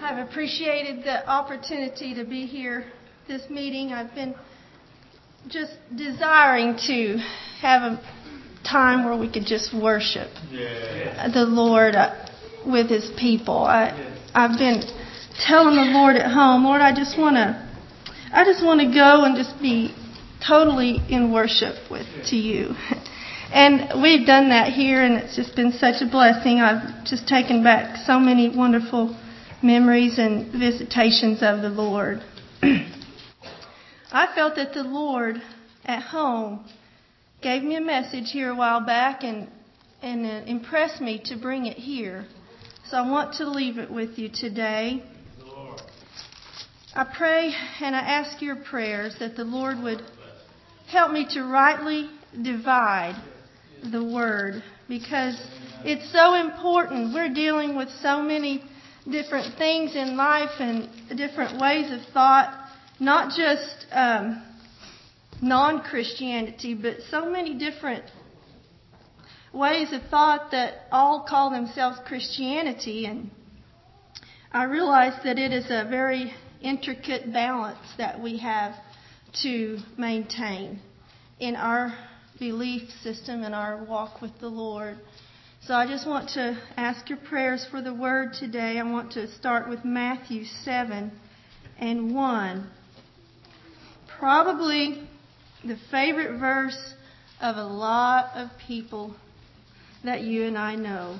I've appreciated the opportunity to be here this meeting. I've been just desiring to have a time where we could just worship the Lord with His people. I've been telling the Lord at home, Lord, I just want to go and just be totally in worship to you. And we've done that here, and it's just been such a blessing. I've just taken back so many wonderful memories and visitations of the Lord. I felt that the Lord at home gave me a message here a while back and impressed me to bring it here. So I want to leave it with you today. I pray and I ask your prayers that the Lord would help me to rightly divide the word, because it's so important. We're dealing with so many different things in life and different ways of thought, not just non-Christianity, but so many different ways of thought that all call themselves Christianity. And I realize that it is a very intricate balance that we have to maintain in our belief system and our walk with the Lord. So I just want to ask your prayers for the word today. I want to start with Matthew 7:1. Probably the favorite verse of a lot of people that you and I know.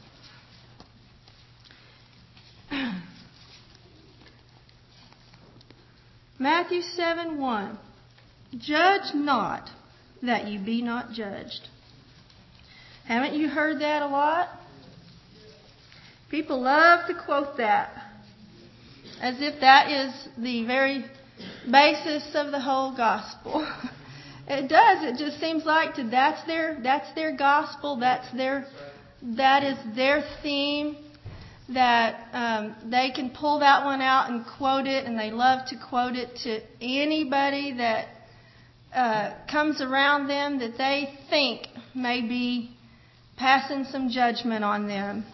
Matthew 7:1. Judge not, that you be not judged. Haven't you heard that a lot? People love to quote that as if that is the very basis of the whole gospel. It does. It just seems like that's their gospel. That is their theme. That they can pull that one out and quote it, and they love to quote it to anybody that comes around them that they think may be passing some judgment on them.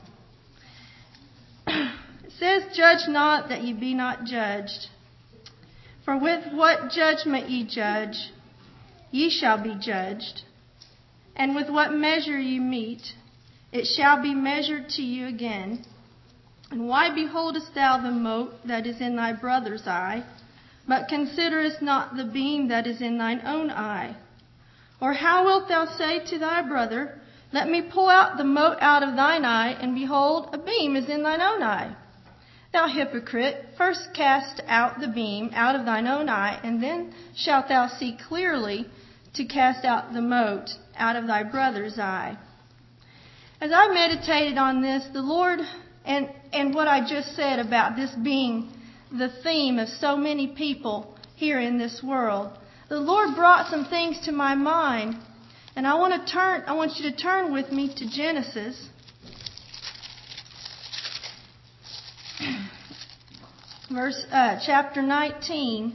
It says, judge not that ye be not judged. For with what judgment ye judge, ye shall be judged. And with what measure ye mete, it shall be measured to you again. And why beholdest thou the mote that is in thy brother's eye, but considerest not the beam that is in thine own eye? Or how wilt thou say to thy brother, let me pull out the mote out of thine eye, and behold, a beam is in thine own eye? Thou hypocrite, first cast out the beam out of thine own eye, and then shalt thou see clearly to cast out the mote out of thy brother's eye. As I meditated on this, the Lord, and what I just said about this being the theme of so many people here in this world, the Lord brought some things to my mind. And I want you to turn with me to Genesis. Chapter 19.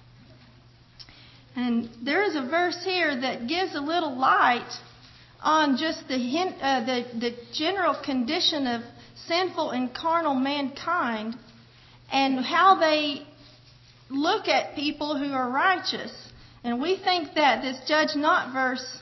And there is a verse here that gives a little light on just the general condition of sinful and carnal mankind and how they look at people who are righteous. And we think that this judge not verse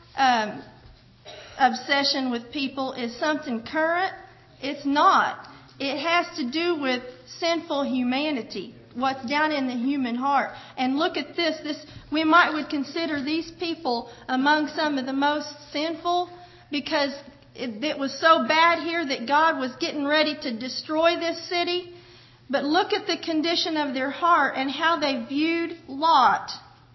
obsession with people is something current. It's not. It has to do with sinful humanity, what's down in the human heart. And look at this. We would consider these people among some of the most sinful, because it was so bad here that God was getting ready to destroy this city. But look at the condition of their heart and how they viewed Lot.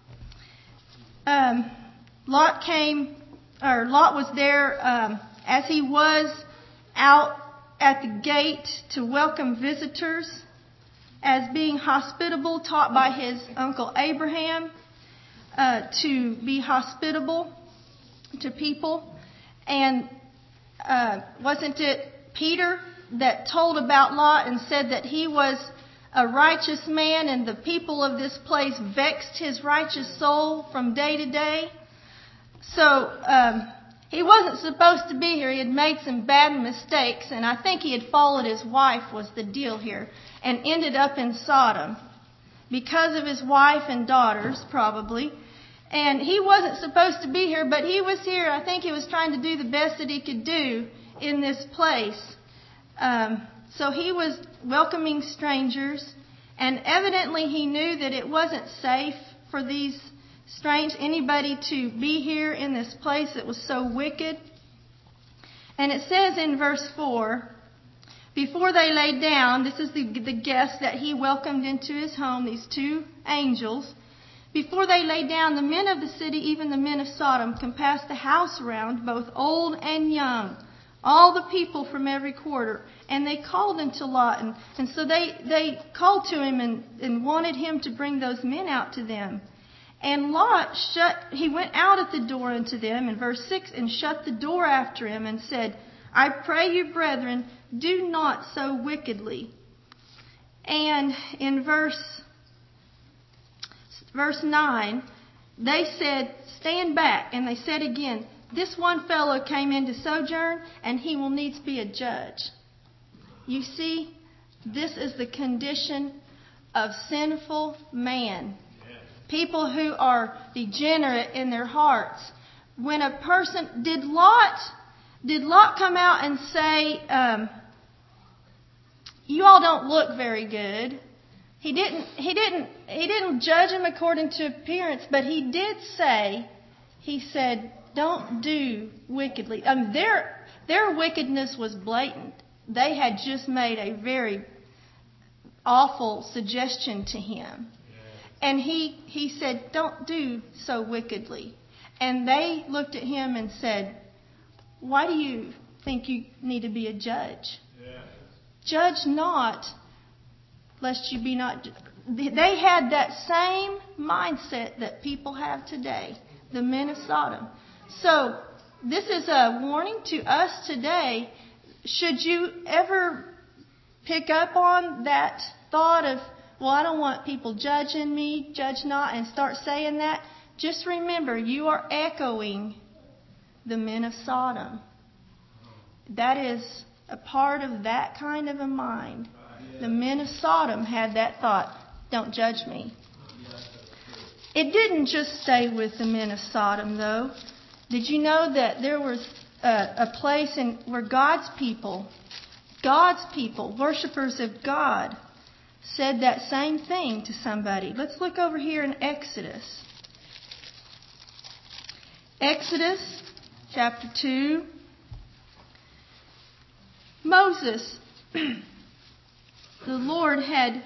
Lot was there as he was out at the gate to welcome visitors, as being hospitable, taught by his uncle Abraham to be hospitable to people. And wasn't it Peter that told about Lot and said that he was a righteous man, and the people of this place vexed his righteous soul from day to day? So He wasn't supposed to be here. He had made some bad mistakes, and I think he had followed his wife was the deal here, and ended up in Sodom because of his wife and daughters, probably. And he wasn't supposed to be here, but he was here. I think he was trying to do the best that he could do in this place. So he was welcoming strangers, and evidently he knew that it wasn't safe for these anybody to be here in this place that was so wicked. And it says in verse 4, before they lay down, this is the guests that he welcomed into his home, these two angels. Before they lay down, the men of the city, even the men of Sodom, compassed the house around, both old and young, all the people from every quarter. And they called unto Lot. And so they called to him and wanted him to bring those men out to them. And Lot he went out at the door unto them, in verse 6, and shut the door after him and said, I pray you, brethren, do not so wickedly. And in verse 9, they said, stand back. And they said again, this one fellow came in to sojourn, and he will needs be a judge. You see, this is the condition of sinful man. People who are degenerate in their hearts. When a person, did Lot come out and say, you all don't look very good? He didn't judge him according to appearance, but he did say, he said, don't do wickedly. Their wickedness was blatant. They had just made a very awful suggestion to him. And he said, don't do so wickedly. And they looked at him and said, why do you think you need to be a judge? Yeah. Judge not, lest you be not. They had that same mindset that people have today, the men of Sodom. So this is a warning to us today. Should you ever pick up on that thought of, well, I don't want people judging me, judge not, and start saying that, just remember, you are echoing the men of Sodom. That is a part of that kind of a mind. The men of Sodom had that thought, don't judge me. It didn't just stay with the men of Sodom, though. Did you know that there was a place where God's people, worshipers of God, said that same thing to somebody? Let's look over here in Exodus. Exodus chapter 2. Moses, the Lord had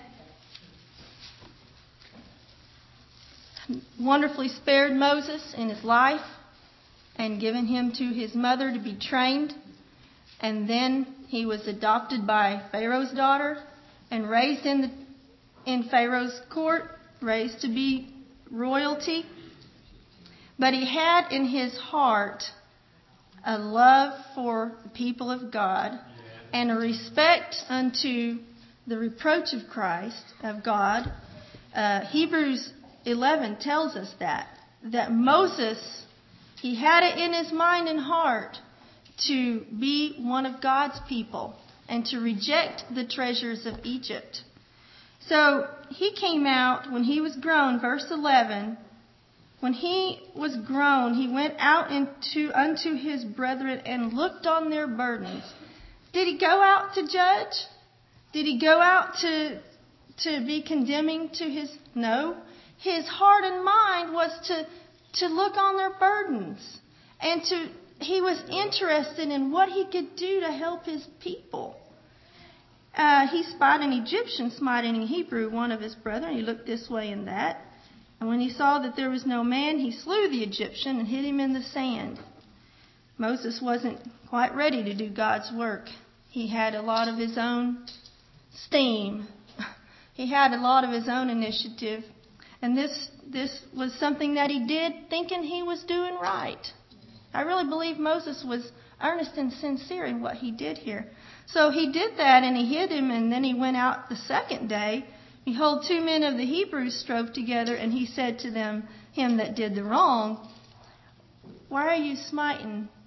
wonderfully spared Moses in his life and given him to his mother to be trained. And then he was adopted by Pharaoh's daughter and raised in Pharaoh's court, raised to be royalty. But he had in his heart a love for the people of God and a respect unto the reproach of Christ, of God. Hebrews 11 tells us that Moses, he had it in his mind and heart to be one of God's people and to reject the treasures of Egypt. So he came out when he was grown, verse 11. When he was grown, he went out unto his brethren and looked on their burdens. Did he go out to judge? Did he go out to be condemning to his? No. His heart and mind was to look on their burdens. And he was interested in what he could do to help his people. He spied an Egyptian smiting a Hebrew, one of his brethren. He looked this way and that. And when he saw that there was no man, he slew the Egyptian and hid him in the sand. Moses wasn't quite ready to do God's work. He had a lot of his own steam. He had a lot of his own initiative. And this was something that he did thinking he was doing right. I really believe Moses was earnest and sincere in what he did here. So he did that and he hid him, and then he went out the second day. Behold, 2 men of the Hebrews strove together, and he said to him that did the wrong, why are you smiting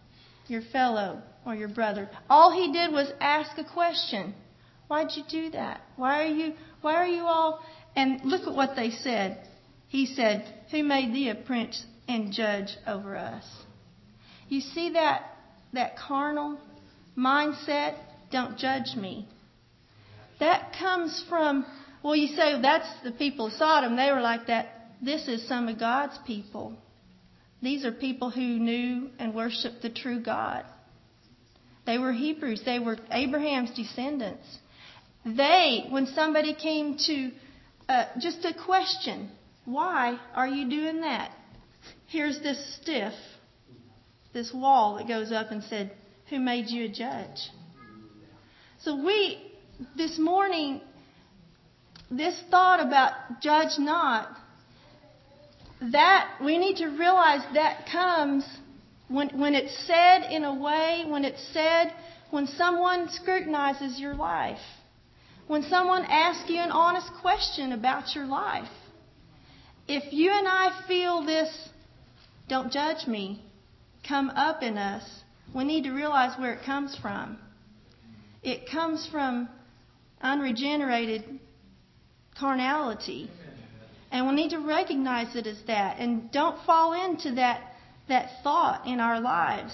your fellow or your brother. All he did was ask a question. Why'd you do that? Why are you all? And look at what they said. He said, who made thee a prince and judge over us? You see that carnal mindset? Don't judge me. That comes from, well, you say that's the people of Sodom. They were like that. This is some of God's people. These are people who knew and worshiped the true God. They were Hebrews. They were Abraham's descendants. When somebody came to just a question, why are you doing that? Here's this this wall that goes up and said, who made you a judge? So this morning, this thought about judge not, that we need to realize that comes when it's said in a way, when someone scrutinizes your life, when someone asks you an honest question about your life. If you and I feel this, don't judge me, come up in us, we need to realize where it comes from. It comes from unregenerated carnality. And we need to recognize it as that. And don't fall into that thought in our lives.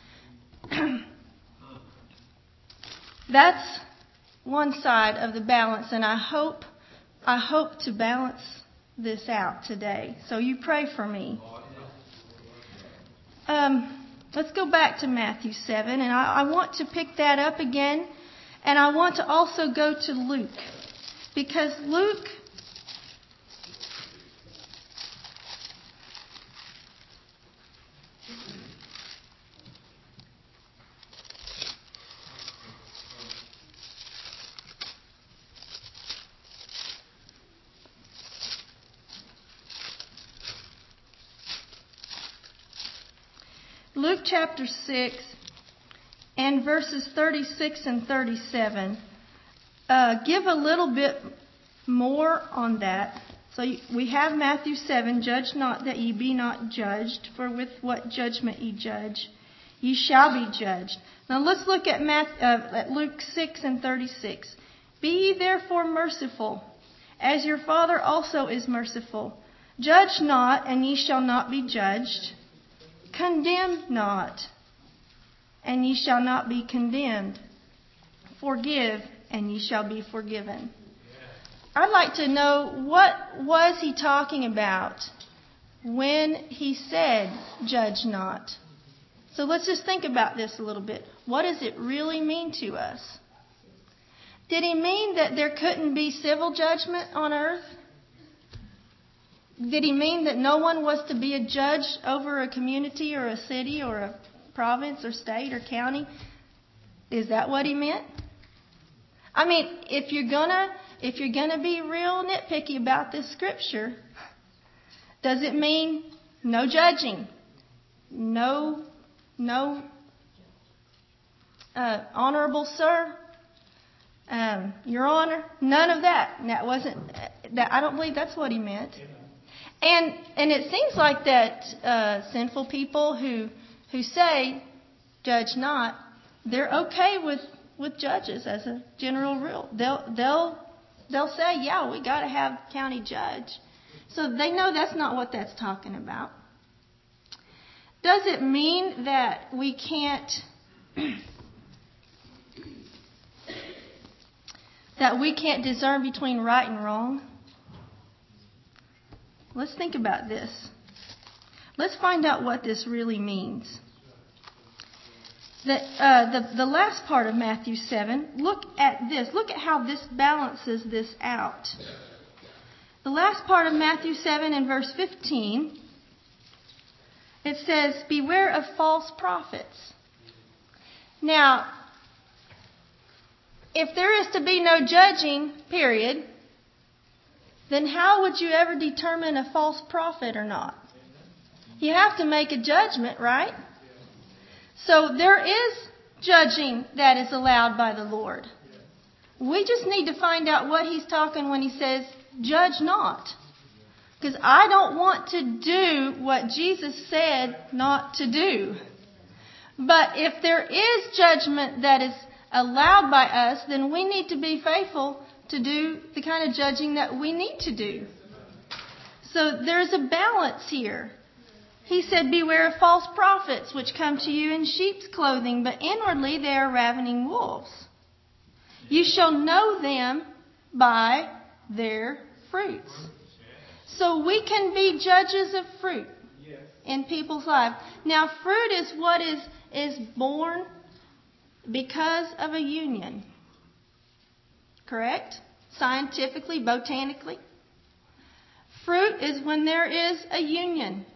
That's one side of the balance. And I hope to balance this out today. So you pray for me. Let's go back to Matthew 7. And I want to pick that up again. And I want to also go to Luke. Because Luke chapter 6 and verses 36 and 37 give a little bit more on that. So we have Matthew 7, judge not that ye be not judged, for with what judgment ye judge, ye shall be judged. Now let's look at Luke 6 and 36. Be ye therefore merciful, as your Father also is merciful. Judge not, and ye shall not be judged. Condemn not, and ye shall not be condemned. Forgive, and ye shall be forgiven. I'd like to know, what was he talking about when he said, judge not? So let's just think about this a little bit. What does it really mean to us? Did he mean that there couldn't be civil judgment on earth? Did he mean that no one was to be a judge over a community or a city or a province or state or county? Is that what he meant? I mean, if you're gonna be real nitpicky about this scripture, does it mean no judging, no honorable sir, your honor, none of that? That wasn't. I don't believe that's what he meant. And it seems like that sinful people who say judge not, they're okay with judges as a general rule. They'll say, yeah, we got to have county judge. So they know that's not what that's talking about. Does it mean that we can't discern between right and wrong? Let's think about this. Let's find out what this really means. The last part of Matthew 7, look at this. Look at how this balances this out. The last part of Matthew 7 in verse 15, it says, beware of false prophets. Now, if there is to be no judging, period, then how would you ever determine a false prophet or not? You have to make a judgment, right? So there is judging that is allowed by the Lord. We just need to find out what he's talking when he says, judge not. Because I don't want to do what Jesus said not to do. But if there is judgment that is allowed by us, then we need to be faithful to do the kind of judging that we need to do. So there's a balance here. He said, beware of false prophets, which come to you in sheep's clothing, but inwardly they are ravening wolves. You shall know them by their fruits. So we can be judges of fruit in people's lives. Now, fruit is what is born because of a union. Correct? Scientifically, botanically. Fruit is when there is a union.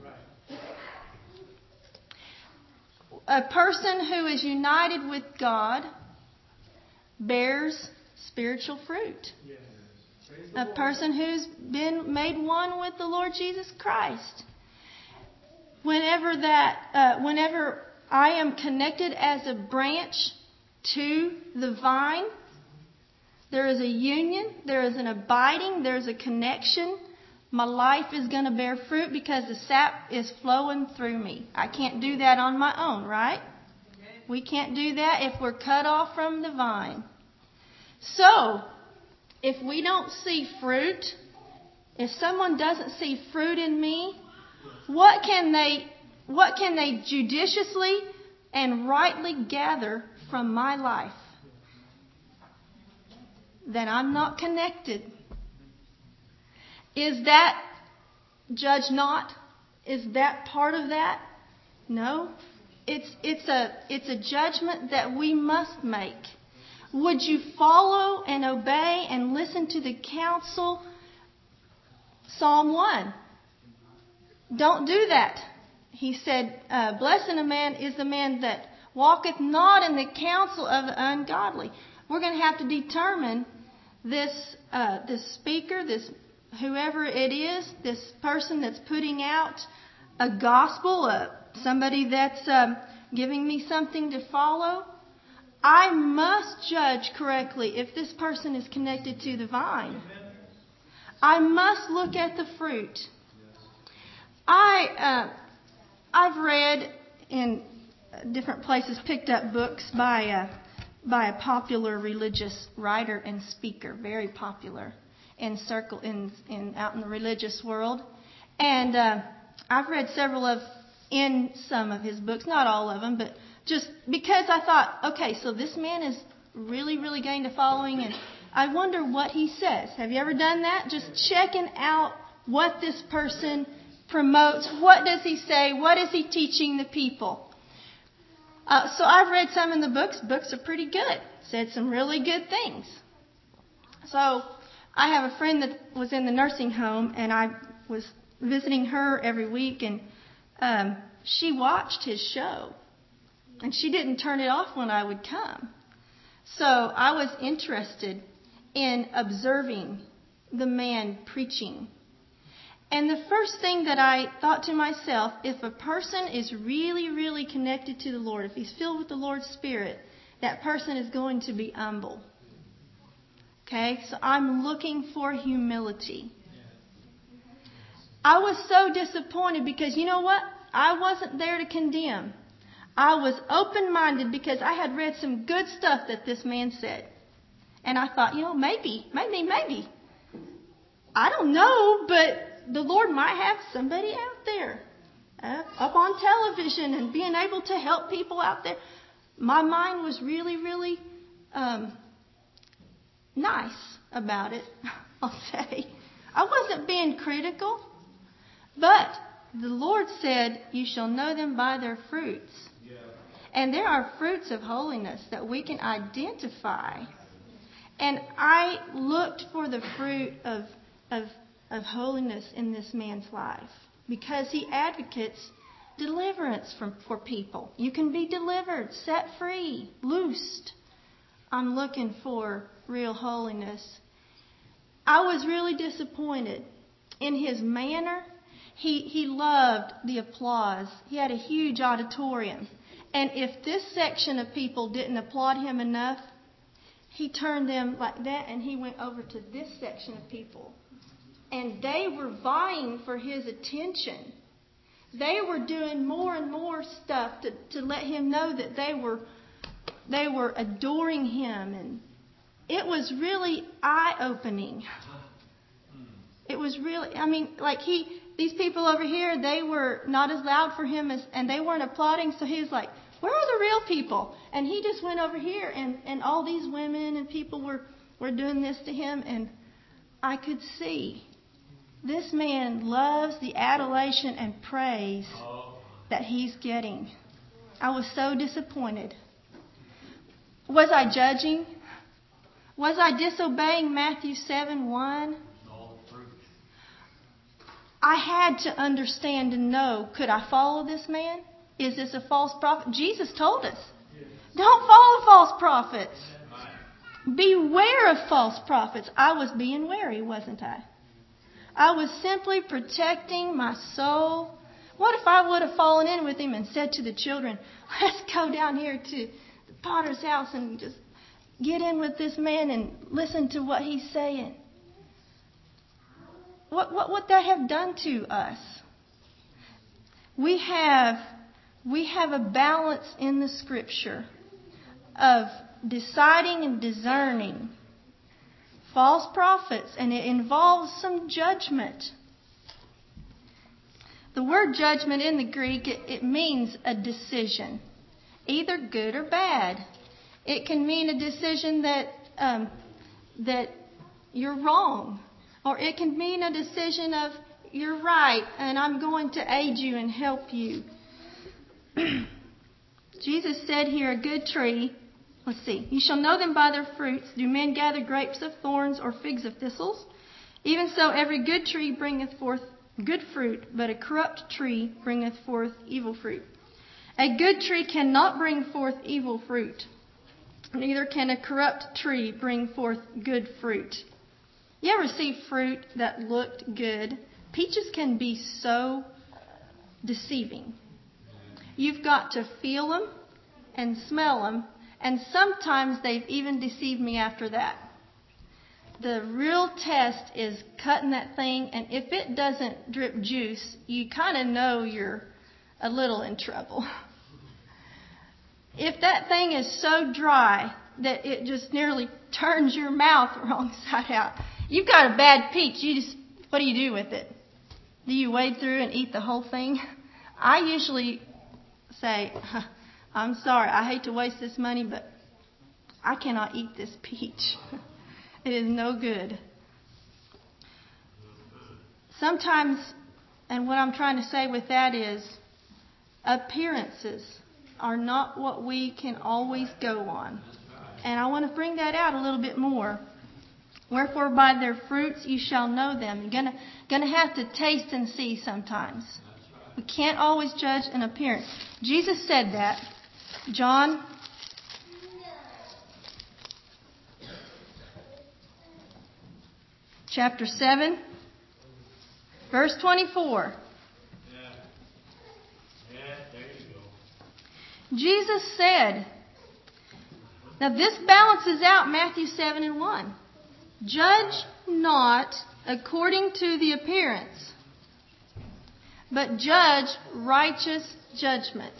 A person who is united with God bears spiritual fruit. A person who's been made one with the Lord Jesus Christ. Whenever I am connected as a branch to the vine, there is a union, there is an abiding, there's a connection. My life is going to bear fruit because the sap is flowing through me. I can't do that on my own, right? We can't do that if we're cut off from the vine. So, if we don't see fruit, if someone doesn't see fruit in me, what can they judiciously and rightly gather from my life? That I'm not connected. Is that judge not? Is that part of that? No. It's a judgment that we must make. Would you follow and obey and listen to the counsel? Psalm 1. Don't do that. He said, blessed a man is the man that walketh not in the counsel of the ungodly. We're going to have to determine this speaker, this whoever it is, this person that's putting out a gospel, somebody that's giving me something to follow. I must judge correctly if this person is connected to the vine. I must look at the fruit. I've read in different places, picked up books by a popular religious writer and speaker, very popular in out in the religious world, and I've read in some of his books, not all of them, but just because I thought, okay, so this man is really, really gained a following, and I wonder what he says. Have you ever done that? Just checking out what this person promotes. What does he say? What is he teaching the people? So I've read some in the books. Books are pretty good. Said some really good things. So I have a friend that was in the nursing home, and I was visiting her every week, and she watched his show. And she didn't turn it off when I would come. So I was interested in observing the man preaching. And the first thing that I thought to myself, if a person is really, really connected to the Lord, if he's filled with the Lord's Spirit, that person is going to be humble. Okay? So I'm looking for humility. I was so disappointed because you know what? I wasn't there to condemn. I was open-minded because I had read some good stuff that this man said. And I thought, maybe. I don't know, but the Lord might have somebody out there up on television and being able to help people out there. My mind was really, really nice about it, I'll say. I wasn't being critical, but the Lord said, you shall know them by their fruits. Yeah. And there are fruits of holiness that we can identify. And I looked for the fruit of holiness in this man's life because he advocates deliverance for people. You can be delivered, set free, loosed. I'm looking for real holiness. I was really disappointed in his manner. He loved the applause. He had a huge auditorium. And if this section of people didn't applaud him enough, he turned them like that and he went over to this section of people. And they were vying for his attention. They were doing more and more stuff to let him know that they were adoring him. And it was really eye-opening. It was really, these people over here, they were not as loud for him and they weren't applauding. So he was like, where are the real people? And he just went over here and all these women and people were doing this to him. And I could see this man loves the adulation and praise that he's getting. I was so disappointed. Was I judging? Was I disobeying Matthew 7:1? I had to understand and know, could I follow this man? Is this a false prophet? Jesus told us, don't follow false prophets. Beware of false prophets. I was being wary, wasn't I? I was simply protecting my soul. What if I would have fallen in with him and said to the children, let's go down here to the potter's house and just get in with this man and listen to what he's saying? What would that have done to us? We have a balance in the Scripture of deciding and discerning false prophets, and it involves some judgment. The word judgment in the Greek, it means a decision, either good or bad. It can mean a decision that you're wrong, or it can mean a decision of you're right, and I'm going to aid you and help you. Jesus said here, a good tree. Let's see. You shall know them by their fruits. Do men gather grapes of thorns or figs of thistles? Even so, every good tree bringeth forth good fruit, but a corrupt tree bringeth forth evil fruit. A good tree cannot bring forth evil fruit, neither can a corrupt tree bring forth good fruit. You ever see fruit that looked good? Peaches can be so deceiving. You've got to feel them and smell them. And sometimes they've even deceived me after that. The real test is cutting that thing, and if it doesn't drip juice, you kind of know you're a little in trouble. If that thing is so dry that it just nearly turns your mouth wrong side out, you've got a bad peach. What do you do with it? Do you wade through and eat the whole thing? I usually say, I'm sorry, I hate to waste this money, but I cannot eat this peach. It is no good. Sometimes, and what I'm trying to say with that is, appearances are not what we can always go on. And I want to bring that out a little bit more. Wherefore by their fruits you shall know them. You're gonna have to taste and see sometimes. We can't always judge an appearance. Jesus said that. John chapter 7, verse 24. There you go. Jesus said, now this balances out Matthew 7:1. Judge not according to the appearance, but judge righteous judgment.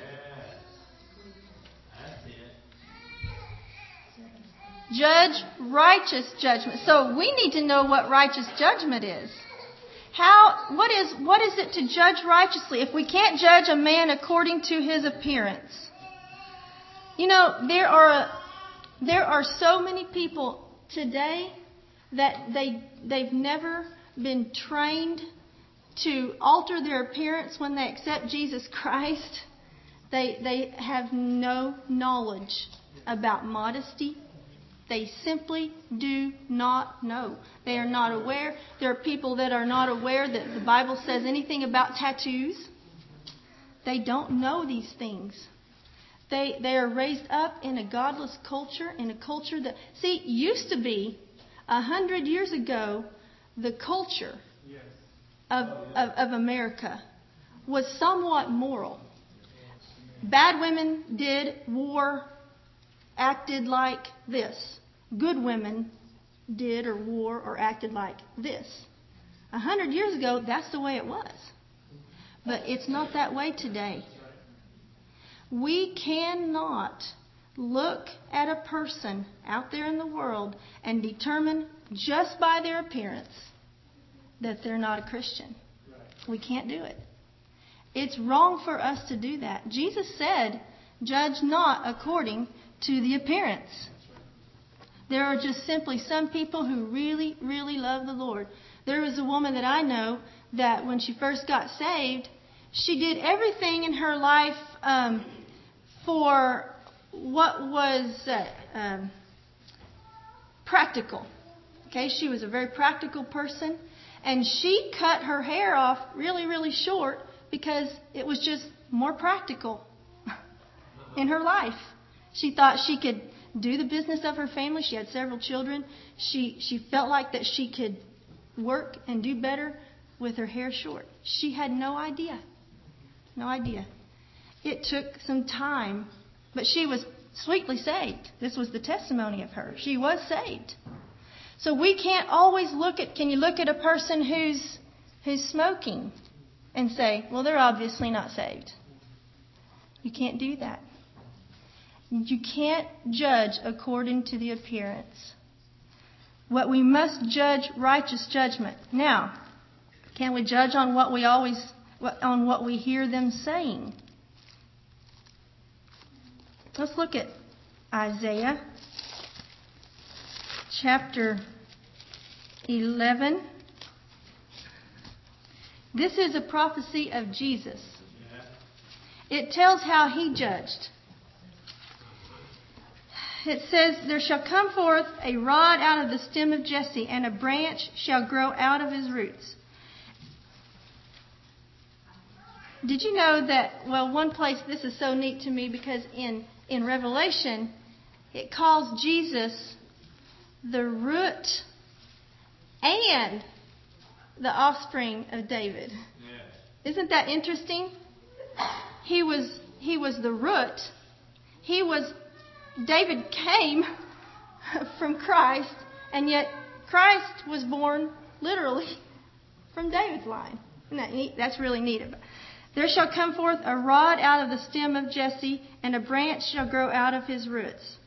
Judge righteous judgment. So we need to know what righteous judgment is. What is it to judge righteously if we can't judge a man according to his appearance? You know, there are so many people today that they've never been trained to alter their appearance when they accept Jesus Christ. They have no knowledge about modesty. They simply do not know. They are not aware. There are people that are not aware that the Bible says anything about tattoos. They don't know these things. They are raised up in a godless culture, in a culture that, used to be 100 years ago, the culture of America was somewhat moral. Bad women did, wore, acted like this. Good women did or wore or acted like this. 100 years ago, that's the way it was. But it's not that way today. We cannot look at a person out there in the world and determine just by their appearance that they're not a Christian. We can't do it. It's wrong for us to do that. Jesus said, judge not according to the appearance. There are just simply some people who really, really love the Lord. There was a woman that I know that when she first got saved, she did everything in her life for what was practical. Okay, she was a very practical person. And she cut her hair off really, really short because it was just more practical in her life. She thought she could do the business of her family. She had several children. She felt like that she could work and do better with her hair short. She had no idea. No idea. It took some time, but she was sweetly saved. This was the testimony of her. She was saved. So we can't always can you look at a person who's smoking and say, well, they're obviously not saved. You can't do that. You can't judge according to the appearance. What we must judge, righteous judgment. Now, can we judge on what we hear them saying? Let's look at Isaiah chapter 11. This is a prophecy of Jesus. It tells how he judged. It says, there shall come forth a rod out of the stem of Jesse, and a branch shall grow out of his roots. Did you know that, one place, this is so neat to me because in Revelation, it calls Jesus the root and the offspring of David. Yeah. Isn't that interesting? He was the root. David came from Christ, and yet Christ was born literally from David's line. Isn't that neat? That's really neat. There shall come forth a rod out of the stem of Jesse, and a branch shall grow out of his roots.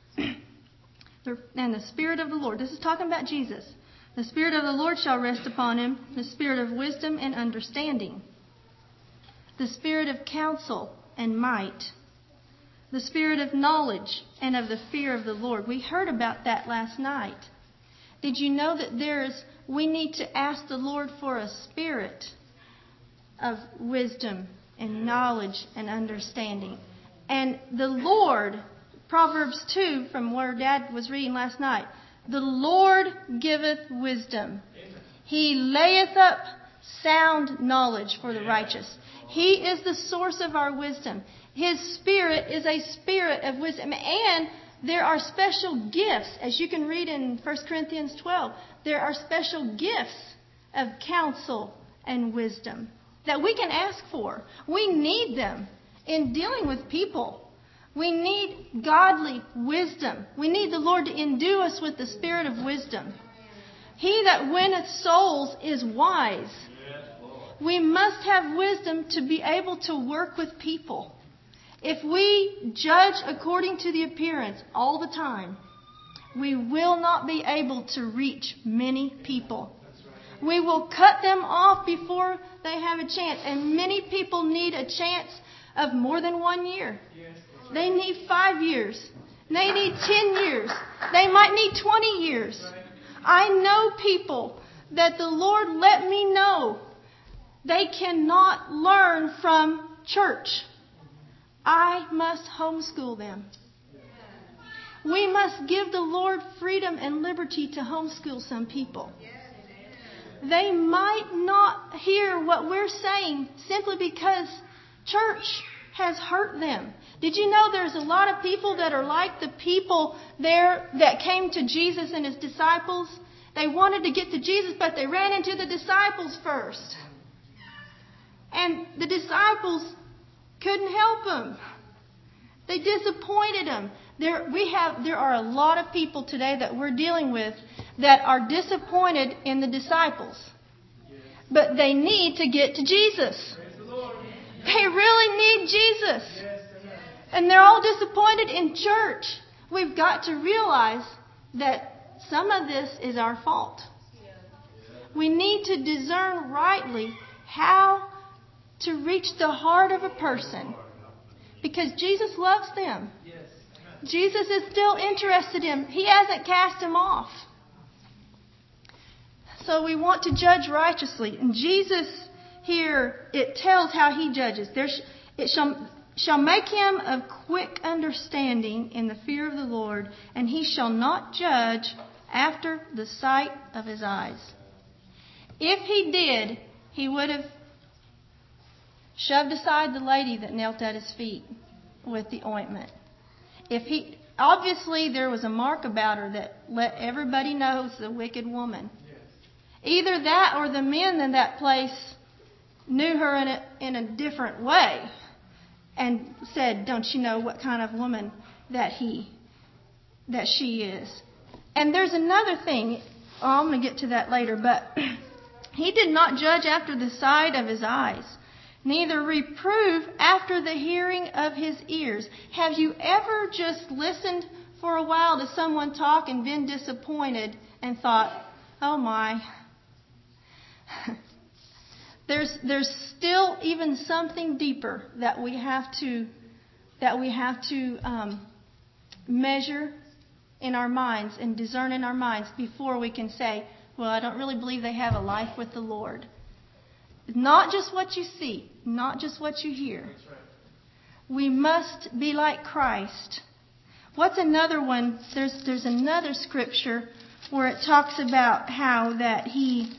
And the Spirit of the Lord, this is talking about Jesus. The Spirit of the Lord shall rest upon him, the Spirit of wisdom and understanding, the Spirit of counsel and might, the Spirit of knowledge and of the fear of the Lord. We heard about that last night. Did you know that we need to ask the Lord for a spirit of wisdom and knowledge and understanding? And the Lord, Proverbs 2, from where Dad was reading last night, the Lord giveth wisdom. He layeth up sound knowledge for the righteous. He is the source of our wisdom. His Spirit is a spirit of wisdom. And there are special gifts, as you can read in 1 Corinthians 12. There are special gifts of counsel and wisdom that we can ask for. We need them in dealing with people. We need godly wisdom. We need the Lord to endue us with the spirit of wisdom. He that winneth souls is wise. We must have wisdom to be able to work with people. If we judge according to the appearance all the time, we will not be able to reach many people. We will cut them off before they have a chance. And many people need a chance of more than 1 year. They need 5 years. They need 10 years. They might need 20 years. I know people that the Lord let me know they cannot learn from church. I must homeschool them. We must give the Lord freedom and liberty to homeschool some people. They might not hear what we're saying simply because church has hurt them. Did you know there's a lot of people that are like the people there that came to Jesus and his disciples? They wanted to get to Jesus, but they ran into the disciples first. And the disciples couldn't help them. They disappointed them. There are a lot of people today that we're dealing with that are disappointed in the disciples. But they need to get to Jesus. They really need Jesus. And they're all disappointed in church. We've got to realize that some of this is our fault. We need to discern rightly how to reach the heart of a person. Because Jesus loves them. Jesus is still interested in them. He hasn't cast them off. So we want to judge righteously. And Jesus here, it tells how he judges. It shall make him of quick understanding in the fear of the Lord, and he shall not judge after the sight of his eyes. If he did, he would have shoved aside the lady that knelt at his feet with the ointment. Obviously there was a mark about her that let everybody know it's a wicked woman. Either that or the men in that place knew her in a different way and said, "Don't you know what kind of woman that she is?" And there's another thing. I'm going to get to that later, but he did not judge after the sight of his eyes, neither reprove after the hearing of his ears. Have you ever just listened for a while to someone talk and been disappointed and thought, "Oh my"? There's still even something deeper that we have to measure in our minds and discern in our minds before we can say, "Well, I don't really believe they have a life with the Lord." Not just what you see, not just what you hear. We must be like Christ. What's another one? There's another scripture where it talks about how that he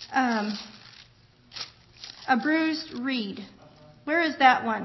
a bruised reed. Where is that one?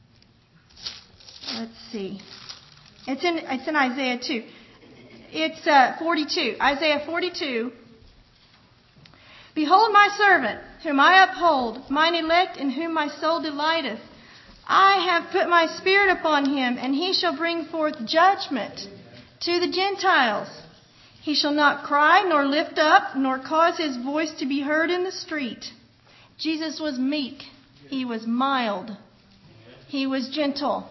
Let's see. It's in Isaiah 2. It's 42. Isaiah 42. "Behold my servant, whom I uphold, mine elect, in whom my soul delighteth. I have put my spirit upon him, and he shall bring forth judgment to the Gentiles. He shall not cry, nor lift up, nor cause his voice to be heard in the street." Jesus was meek. He was mild. He was gentle.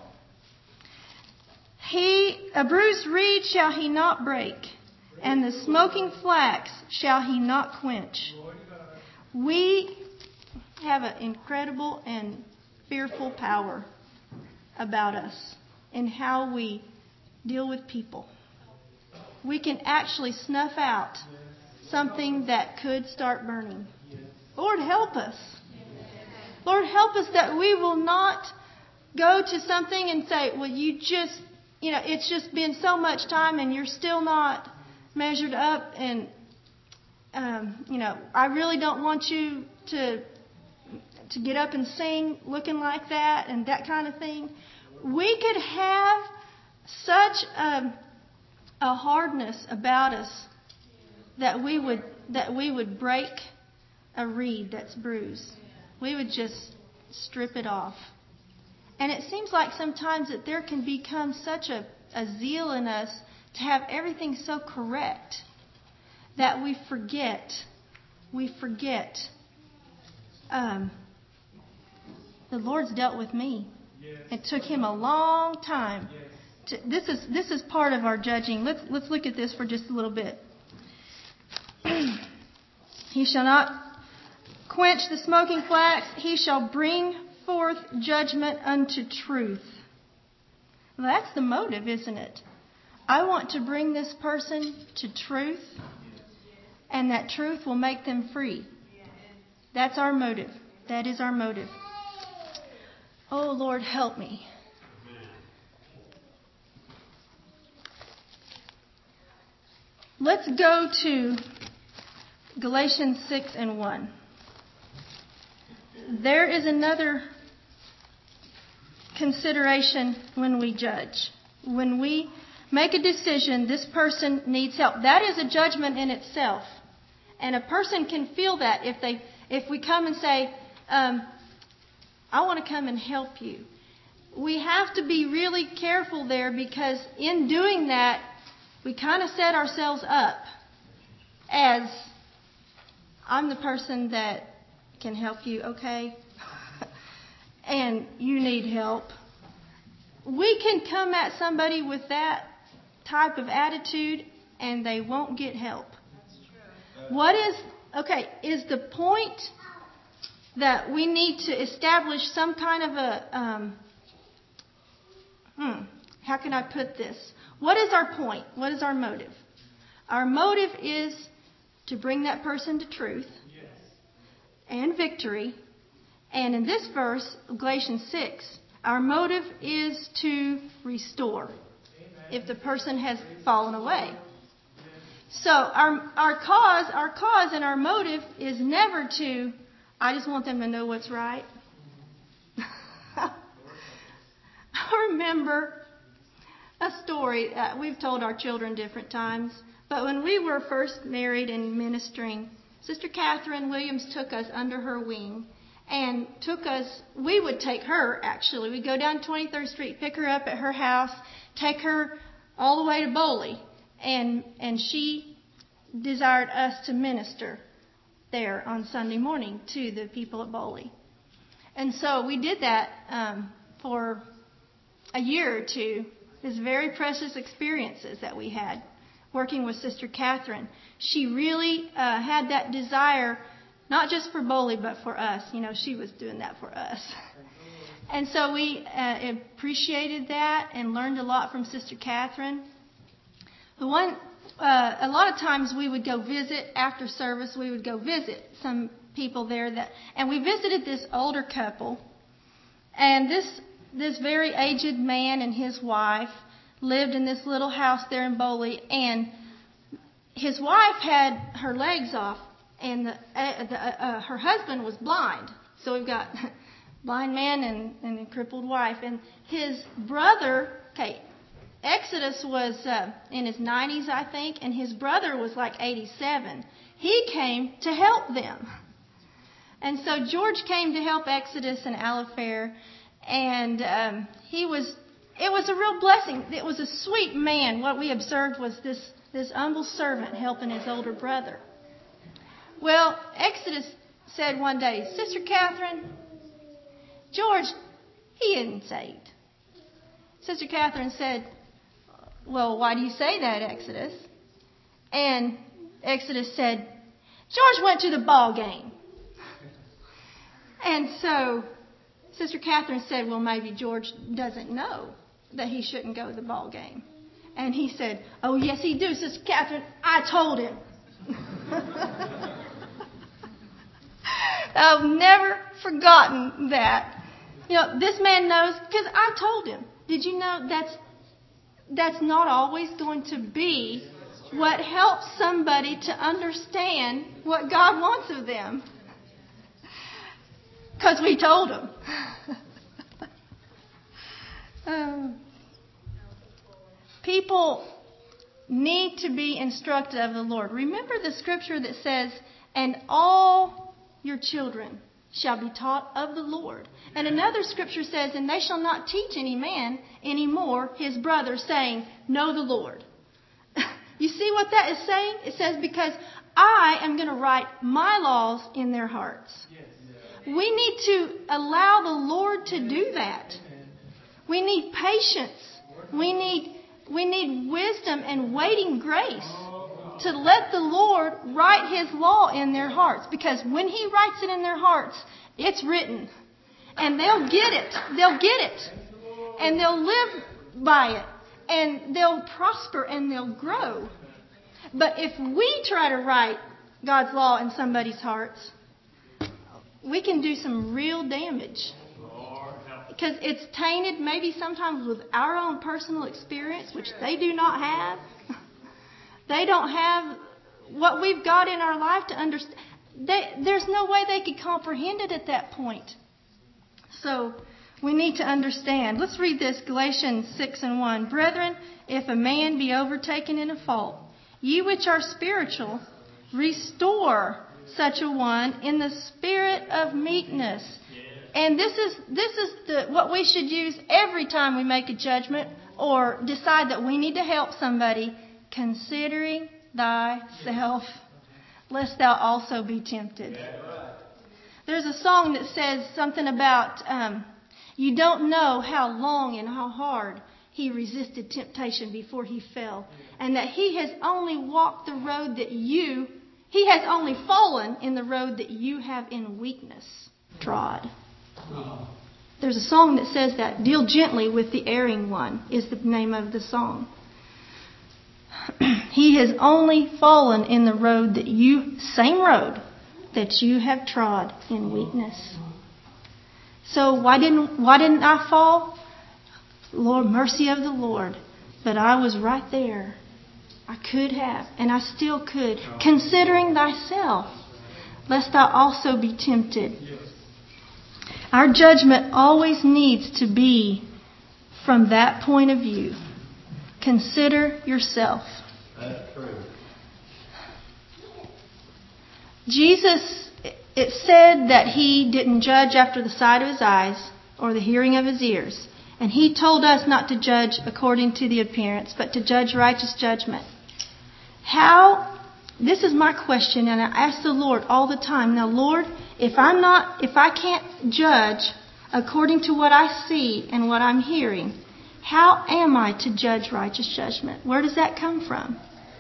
A bruised reed shall he not break, and the smoking flax shall he not quench. We have an incredible and fearful power about us in how we deal with people. We can actually snuff out something that could start burning. Lord, help us. Lord, help us that we will not go to something and say, "Well, it's just been so much time and you're still not measured up, and I really don't want you to get up and sing looking like that," and that kind of thing. We could have such a hardness about us that we would break a reed that's bruised. We would just strip it off. And it seems like sometimes that there can become such a zeal in us to have everything so correct that we forget. The Lord's dealt with me. It took him a long time. This is part of our judging. Let's look at this for just a little bit. "He shall not quench the smoking flax. He shall bring forth judgment unto truth." Well, that's the motive, isn't it? I want to bring this person to truth, and that truth will make them free. That's our motive. That is our motive. Oh, Lord, help me. Let's go to Galatians 6:1. There is another consideration when we judge. When we make a decision, this person needs help. That is a judgment in itself. And a person can feel that if we come and say, "I want to come and help you." We have to be really careful there, because in doing that, we kind of set ourselves up as, "I'm the person that can help you, okay?" and you need help. We can come at somebody with that type of attitude and they won't get help. Is the point that we need to establish some kind of a, how can I put this? What is our point? What is our motive? Our motive is to bring that person to truth and victory. And in this verse, Galatians 6, our motive is to restore if the person has fallen away. So our cause and our motive is never to, I just want them to know what's right. I remember a story that we've told our children different times. But when we were first married and ministering, Sister Catherine Williams took us under her wing and we would take her, actually. We'd go down 23rd Street, pick her up at her house, take her all the way to Boley. And she desired us to minister there on Sunday morning to the people at Boley. And so we did that for a year or two. It was very precious experiences that we had working with Sister Catherine. She really had that desire, not just for Boley, but for us. She was doing that for us. And so we appreciated that and learned a lot from Sister Catherine. A lot of times we would go visit after service. We would go visit some people there and we visited this older couple. And this very aged man and his wife lived in this little house there in Boley, and his wife had her legs off, and her husband was blind. So we've got blind man and a crippled wife, and his brother. Exodus was in his 90s, I think, and his brother was like 87. He came to help them. And so George came to help Exodus and Alifair, and it was a real blessing. It was a sweet man. What we observed was this humble servant helping his older brother. Well, Exodus said one day, Sister Catherine, George, he isn't saved. Sister Catherine said, well, why do you say that, Exodus? And Exodus said, George went to the ball game. And so Sister Catherine said, well, maybe George doesn't know that he shouldn't go to the ball game. And he said, oh, yes, he do, Sister Catherine. I told him. I've never forgotten that. This man knows because I told him. Did you know that's not always going to be what helps somebody to understand what God wants of them? Because we told them. People need to be instructed of the Lord. Remember the scripture that says, and all your children shall be taught of the Lord. And another scripture says, and they shall not teach any man anymore his brother, saying, know the Lord. You see what that is saying? It says, because I am going to write my laws in their hearts. We need to allow the Lord to do that. We need patience. We need wisdom and waiting grace to let the Lord write His law in their hearts. Because when He writes it in their hearts, it's written. And they'll get it. They'll get it. And they'll live by it. And they'll prosper and they'll grow. But if we try to write God's law in somebody's hearts, we can do some real damage. Because it's tainted maybe sometimes with our own personal experience, which they do not have. They don't have what we've got in our life to understand. There's no way they could comprehend it at that point. So we need to understand. Let's read this, Galatians 6:1. Brethren, if a man be overtaken in a fault, ye which are spiritual, restore such a one in the spirit of meekness. And this is what we should use every time we make a judgment or decide that we need to help somebody. Considering thyself, lest thou also be tempted. There's a song that says something about You don't know how long and how hard he resisted temptation before he fell. And that he has only walked the road that he has only fallen in the road that you have in weakness trod. There's a song that says that. Deal gently with the erring one is the name of the song. He has only fallen in the road same road that you have trod in weakness. So why didn't I fall? Lord, mercy of the Lord. But I was right there. I could have, and I still could. Considering thyself, lest thou also be tempted. Our judgment always needs to be from that point of view. Consider yourself. That's true. Jesus, it said that he didn't judge after the sight of his eyes or the hearing of his ears. And he told us not to judge according to the appearance, but to judge righteous judgment. This is my question, and I ask the Lord all the time. Now, Lord, if I can't judge according to what I see and what I'm hearing, how am I to judge righteous judgment? Where does that come from?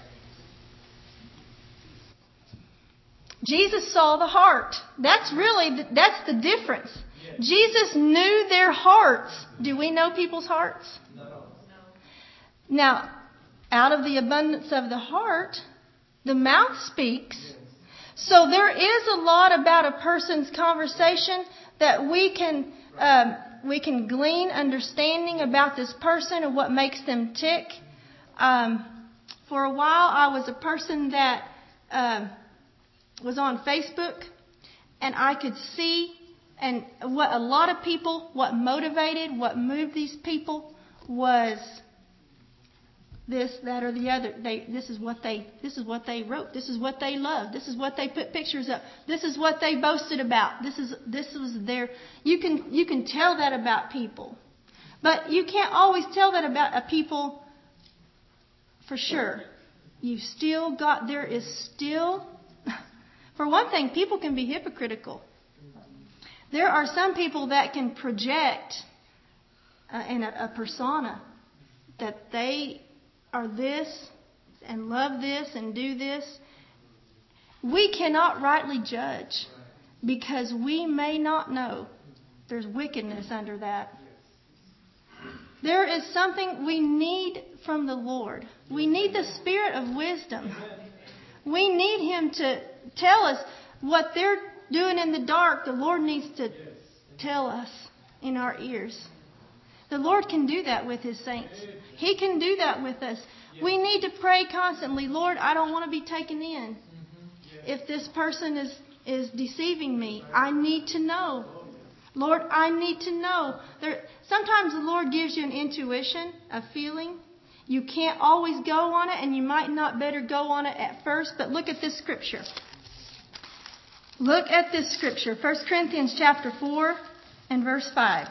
Jesus saw the heart. That's the difference. Jesus knew their hearts. Do we know people's hearts? No. Now, out of the abundance of the heart, the mouth speaks. So there is a lot about a person's conversation that we can glean understanding about this person and what makes them tick. For a while, I was a person that was on Facebook, and I could see and what motivated, what moved these people was this, that, or the other. This is what they wrote. This is what they loved. This is what they put pictures of. This is what they boasted about. This was their. You can tell that about people, but you can't always tell that about a people for sure. There is still, for one thing, people can be hypocritical. There are some people that can project in a persona that they are this and love this and do this. We cannot rightly judge because we may not know there's wickedness under that. There is something we need from the Lord. We need the spirit of wisdom. We need Him to tell us what they're doing in the dark. The Lord needs to tell us in our ears. The Lord can do that with His saints. He can do that with us. We need to pray constantly. Lord, I don't want to be taken in. If this person is deceiving me, I need to know. Lord, I need to know. Sometimes the Lord gives you an intuition, a feeling. You can't always go on it, and you might not better go on it at first. But look at this scripture. Look at this scripture. 1 Corinthians chapter 4 and verse 5.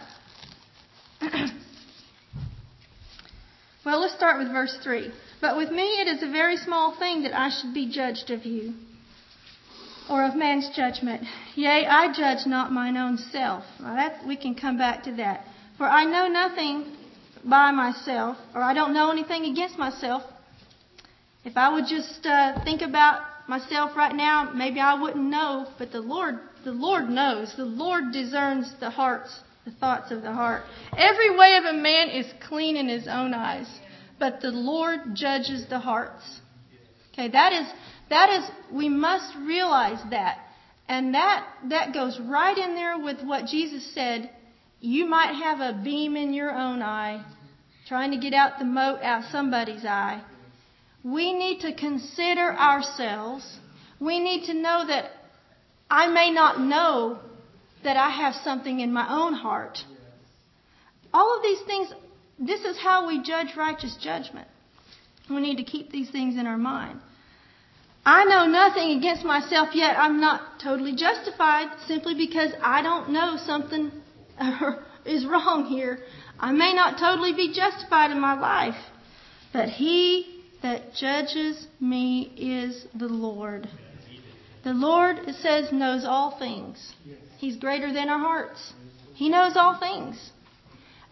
Well, let's start with verse 3. But with me it is a very small thing that I should be judged of you, or of man's judgment. Yea, I judge not mine own self. Now we can come back to that. For I know nothing by myself, or I don't know anything against myself. If I would just think about myself right now, maybe I wouldn't know, but the Lord knows. The Lord discerns the hearts, the thoughts of the heart. Every way of a man is clean in his own eyes, but the Lord judges the hearts. Okay, that is, we must realize that. And that goes right in there with what Jesus said. You might have a beam in your own eye, trying to get out the mote out somebody's eye. We need to consider ourselves. We need to know that I may not know that I have something in my own heart. All of these things, this is how we judge righteous judgment. We need to keep these things in our mind. I know nothing against myself, yet I'm not totally justified simply because I don't know something is wrong here. I may not totally be justified in my life, but He that judges me is the Lord. The Lord, it says, knows all things. He's greater than our hearts. He knows all things.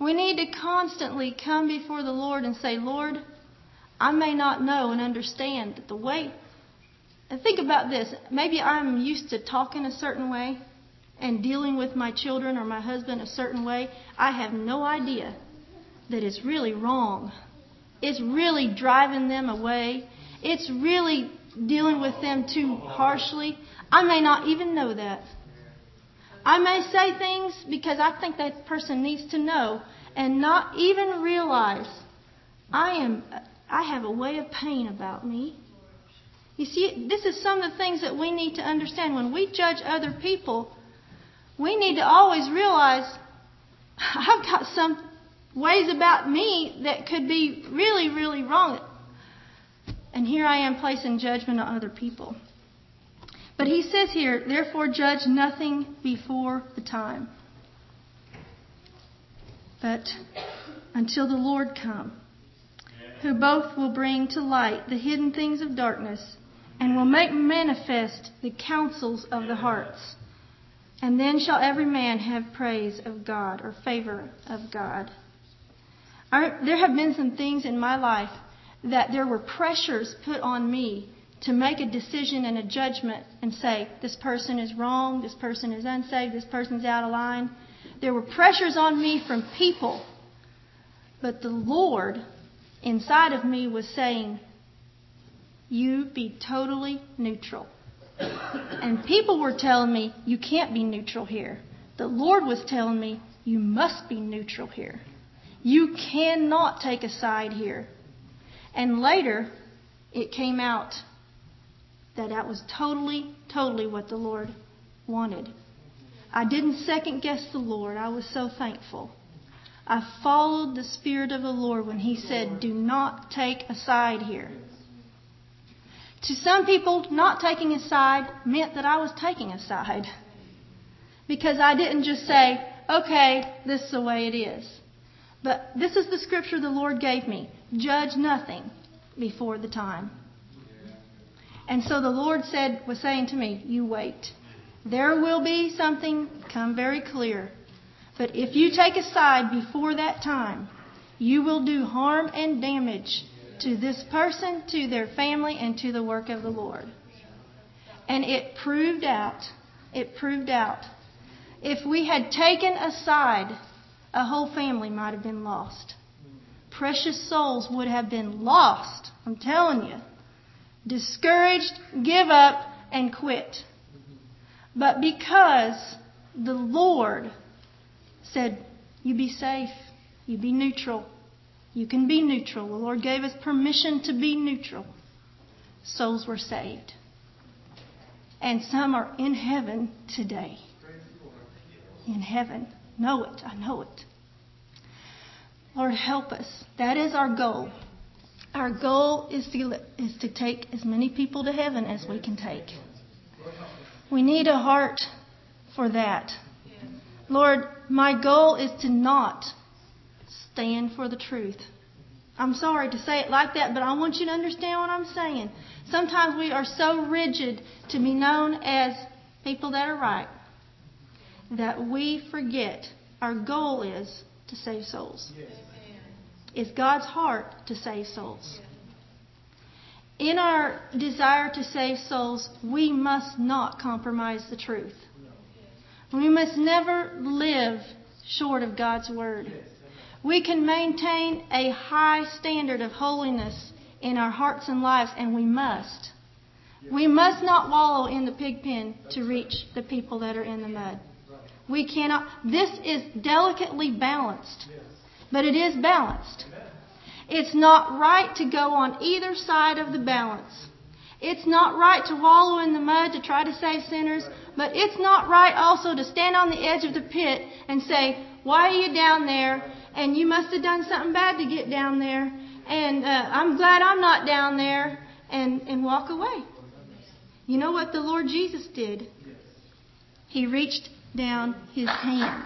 We need to constantly come before the Lord and say, Lord, I may not know and understand the way. And think about this. Maybe I'm used to talking a certain way and dealing with my children or my husband a certain way. I have no idea that it's really wrong. It's really driving them away. It's really dealing with them too harshly. I may not even know that. I may say things because I think that person needs to know and not even realize I have a way of pain about me. You see, this is some of the things that we need to understand. When we judge other people, we need to always realize I've got some ways about me that could be really, really wrong. And here I am placing judgment on other people. But he says here, therefore judge nothing before the time, but until the Lord come, who both will bring to light the hidden things of darkness and will make manifest the counsels of the hearts. And then shall every man have praise of God or favor of God. There have been some things in my life that there were pressures put on me to make a decision and a judgment and say, this person is wrong, this person is unsaved, this person's out of line. There were pressures on me from people. But the Lord inside of me was saying, you be totally neutral. And people were telling me, you can't be neutral here. The Lord was telling me, you must be neutral here. You cannot take a side here. And later, it came out that was totally what the Lord wanted. I didn't second guess the Lord. I was so thankful. I followed the Spirit of the Lord when He said, do not take a side here. To some people, not taking a side meant that I was taking a side. Because I didn't just say, okay, this is the way it is. But this is the scripture the Lord gave me. Judge nothing before the time. And so the Lord was saying to me, you wait. There will be something come very clear. But if you take a side before that time, you will do harm and damage to this person, to their family, and to the work of the Lord. And it proved out. If we had taken a side, a whole family might have been lost. Precious souls would have been lost. I'm telling you. Discouraged, give up, and quit. But because the Lord said, you be safe, you be neutral, you can be neutral. The Lord gave us permission to be neutral. Souls were saved. And some are in heaven today. In heaven. Know it. I know it. Lord, help us. That is our goal. Our goal is to take as many people to heaven as we can take. We need a heart for that. Lord, my goal is to not stand for the truth. I'm sorry to say it like that, but I want you to understand what I'm saying. Sometimes we are so rigid to be known as people that are right that we forget our goal is to save souls. It's God's heart to save souls. In our desire to save souls, we must not compromise the truth. We must never live short of God's word. We can maintain a high standard of holiness in our hearts and lives, and we must. We must not wallow in the pig pen to reach the people that are in the mud. We cannot. This is delicately balanced, but it is balanced. It's not right to go on either side of the balance. It's not right to wallow in the mud to try to save sinners, but it's not right also to stand on the edge of the pit and say, why are you down there? And you must have done something bad to get down there. And I'm glad I'm not down there. And walk away. You know what the Lord Jesus did? He reached down His hand.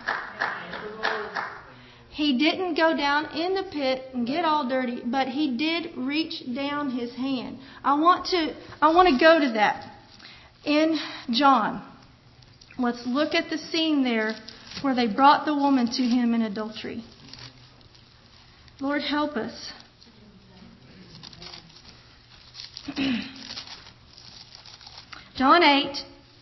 He didn't go down in the pit and get all dirty, but He did reach down His hand. I want to go to that in John. Let's look at the scene there where they brought the woman to Him in adultery. Lord, help us. John 8,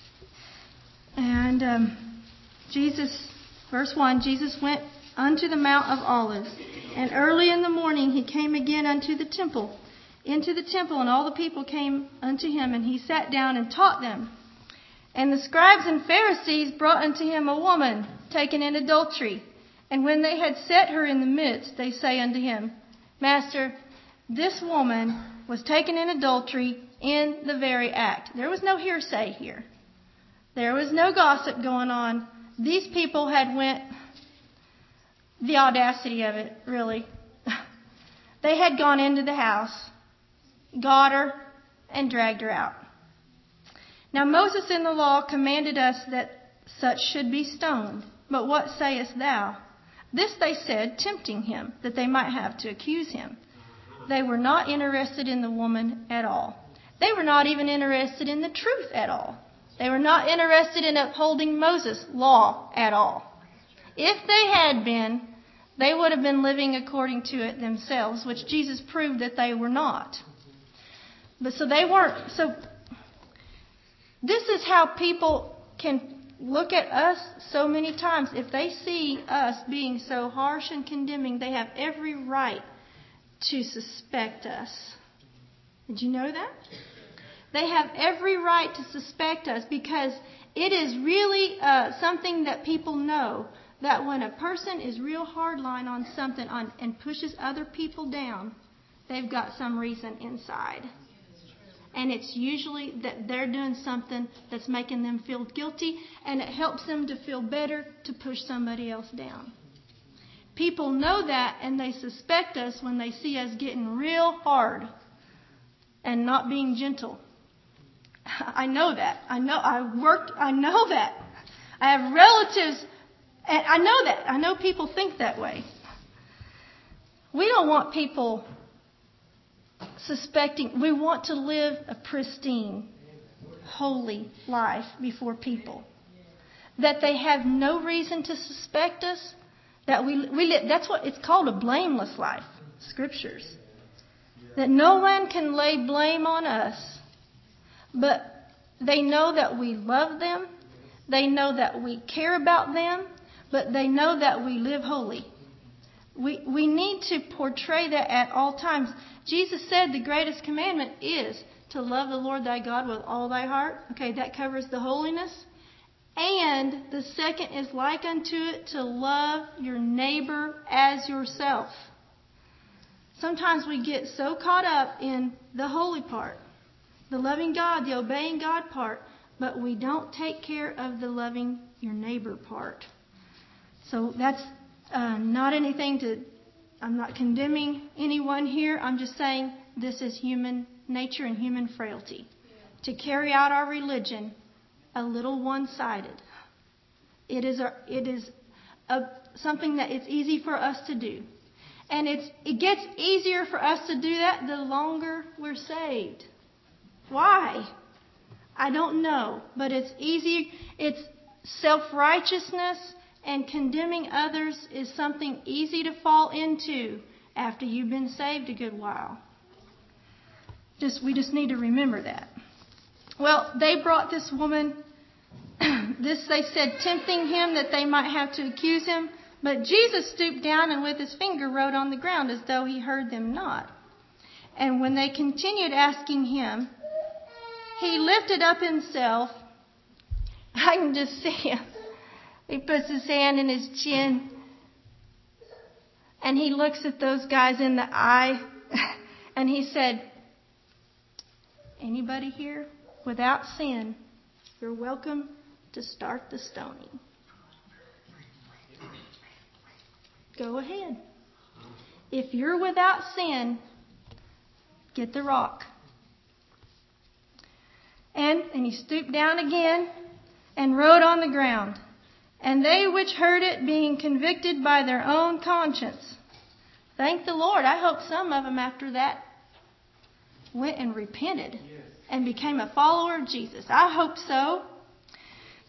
and Jesus, verse 1, Jesus went unto the Mount of Olives, and early in the morning he came again into the temple, and all the people came unto him, and he sat down and taught them. And the scribes and Pharisees brought unto him a woman taken in adultery. And when they had set her in the midst, they say unto him, Master, this woman was taken in adultery in the very act. There was no hearsay here. There was no gossip going on. These people had went, the audacity of it, really. They had gone into the house, got her, and dragged her out. Now Moses in the law commanded us that such should be stoned. But what sayest thou? This they said, tempting him, that they might have to accuse him. They were not interested in the woman at all. They were not even interested in the truth at all. They were not interested in upholding Moses' law at all. If they had been, they would have been living according to it themselves, which Jesus proved that they were not. But so they weren't. So this is how people can look at us so many times. If they see us being so harsh and condemning, they have every right to suspect us. Did you know that? They have every right to suspect us, because it is really something that people know, that when a person is real hardline on something and pushes other people down, they've got some reason inside. And it's usually that they're doing something that's making them feel guilty, and it helps them to feel better to push somebody else down. People know that, and they suspect us when they see us getting real hard and not being gentle. I know that. I know that. I have relatives, and I know that. I know people think that way. We don't want people suspecting. We want to live a pristine, holy life before people. That they have no reason to suspect us. That we live, that's what it's called, a blameless life. Scriptures. That no one can lay blame on us. But they know that we love them. They know that we care about them. But they know that we live holy. We need to portray that at all times. Jesus said the greatest commandment is to love the Lord thy God with all thy heart. Okay, that covers the holiness. And the second is like unto it, to love your neighbor as yourself. Sometimes we get so caught up in the holy part, the loving God, the obeying God part, but we don't take care of the loving your neighbor part. So that's not anything to, I'm not condemning anyone here. I'm just saying this is human nature and human frailty. To carry out our religion a little one-sided. It is something that it's easy for us to do. And it gets easier for us to do that the longer we're saved. Why? I don't know. But it's easy. It's self-righteousness and condemning others is something easy to fall into after you've been saved a good while. We just need to remember that. Well, they brought this woman, they said, tempting him that they might have to accuse him. But Jesus stooped down and with his finger wrote on the ground as though he heard them not. And when they continued asking him, he lifted up himself. I can just see him. He puts his hand in his chin. And he looks at those guys in the eye. And he said, anybody here without sin, you're welcome to start the stoning. Go ahead. If you're without sin, get the rock. And he stooped down again and wrote on the ground. And they which heard it, being convicted by their own conscience. Thank the Lord. I hope some of them after that went and repented and became a follower of Jesus. I hope so.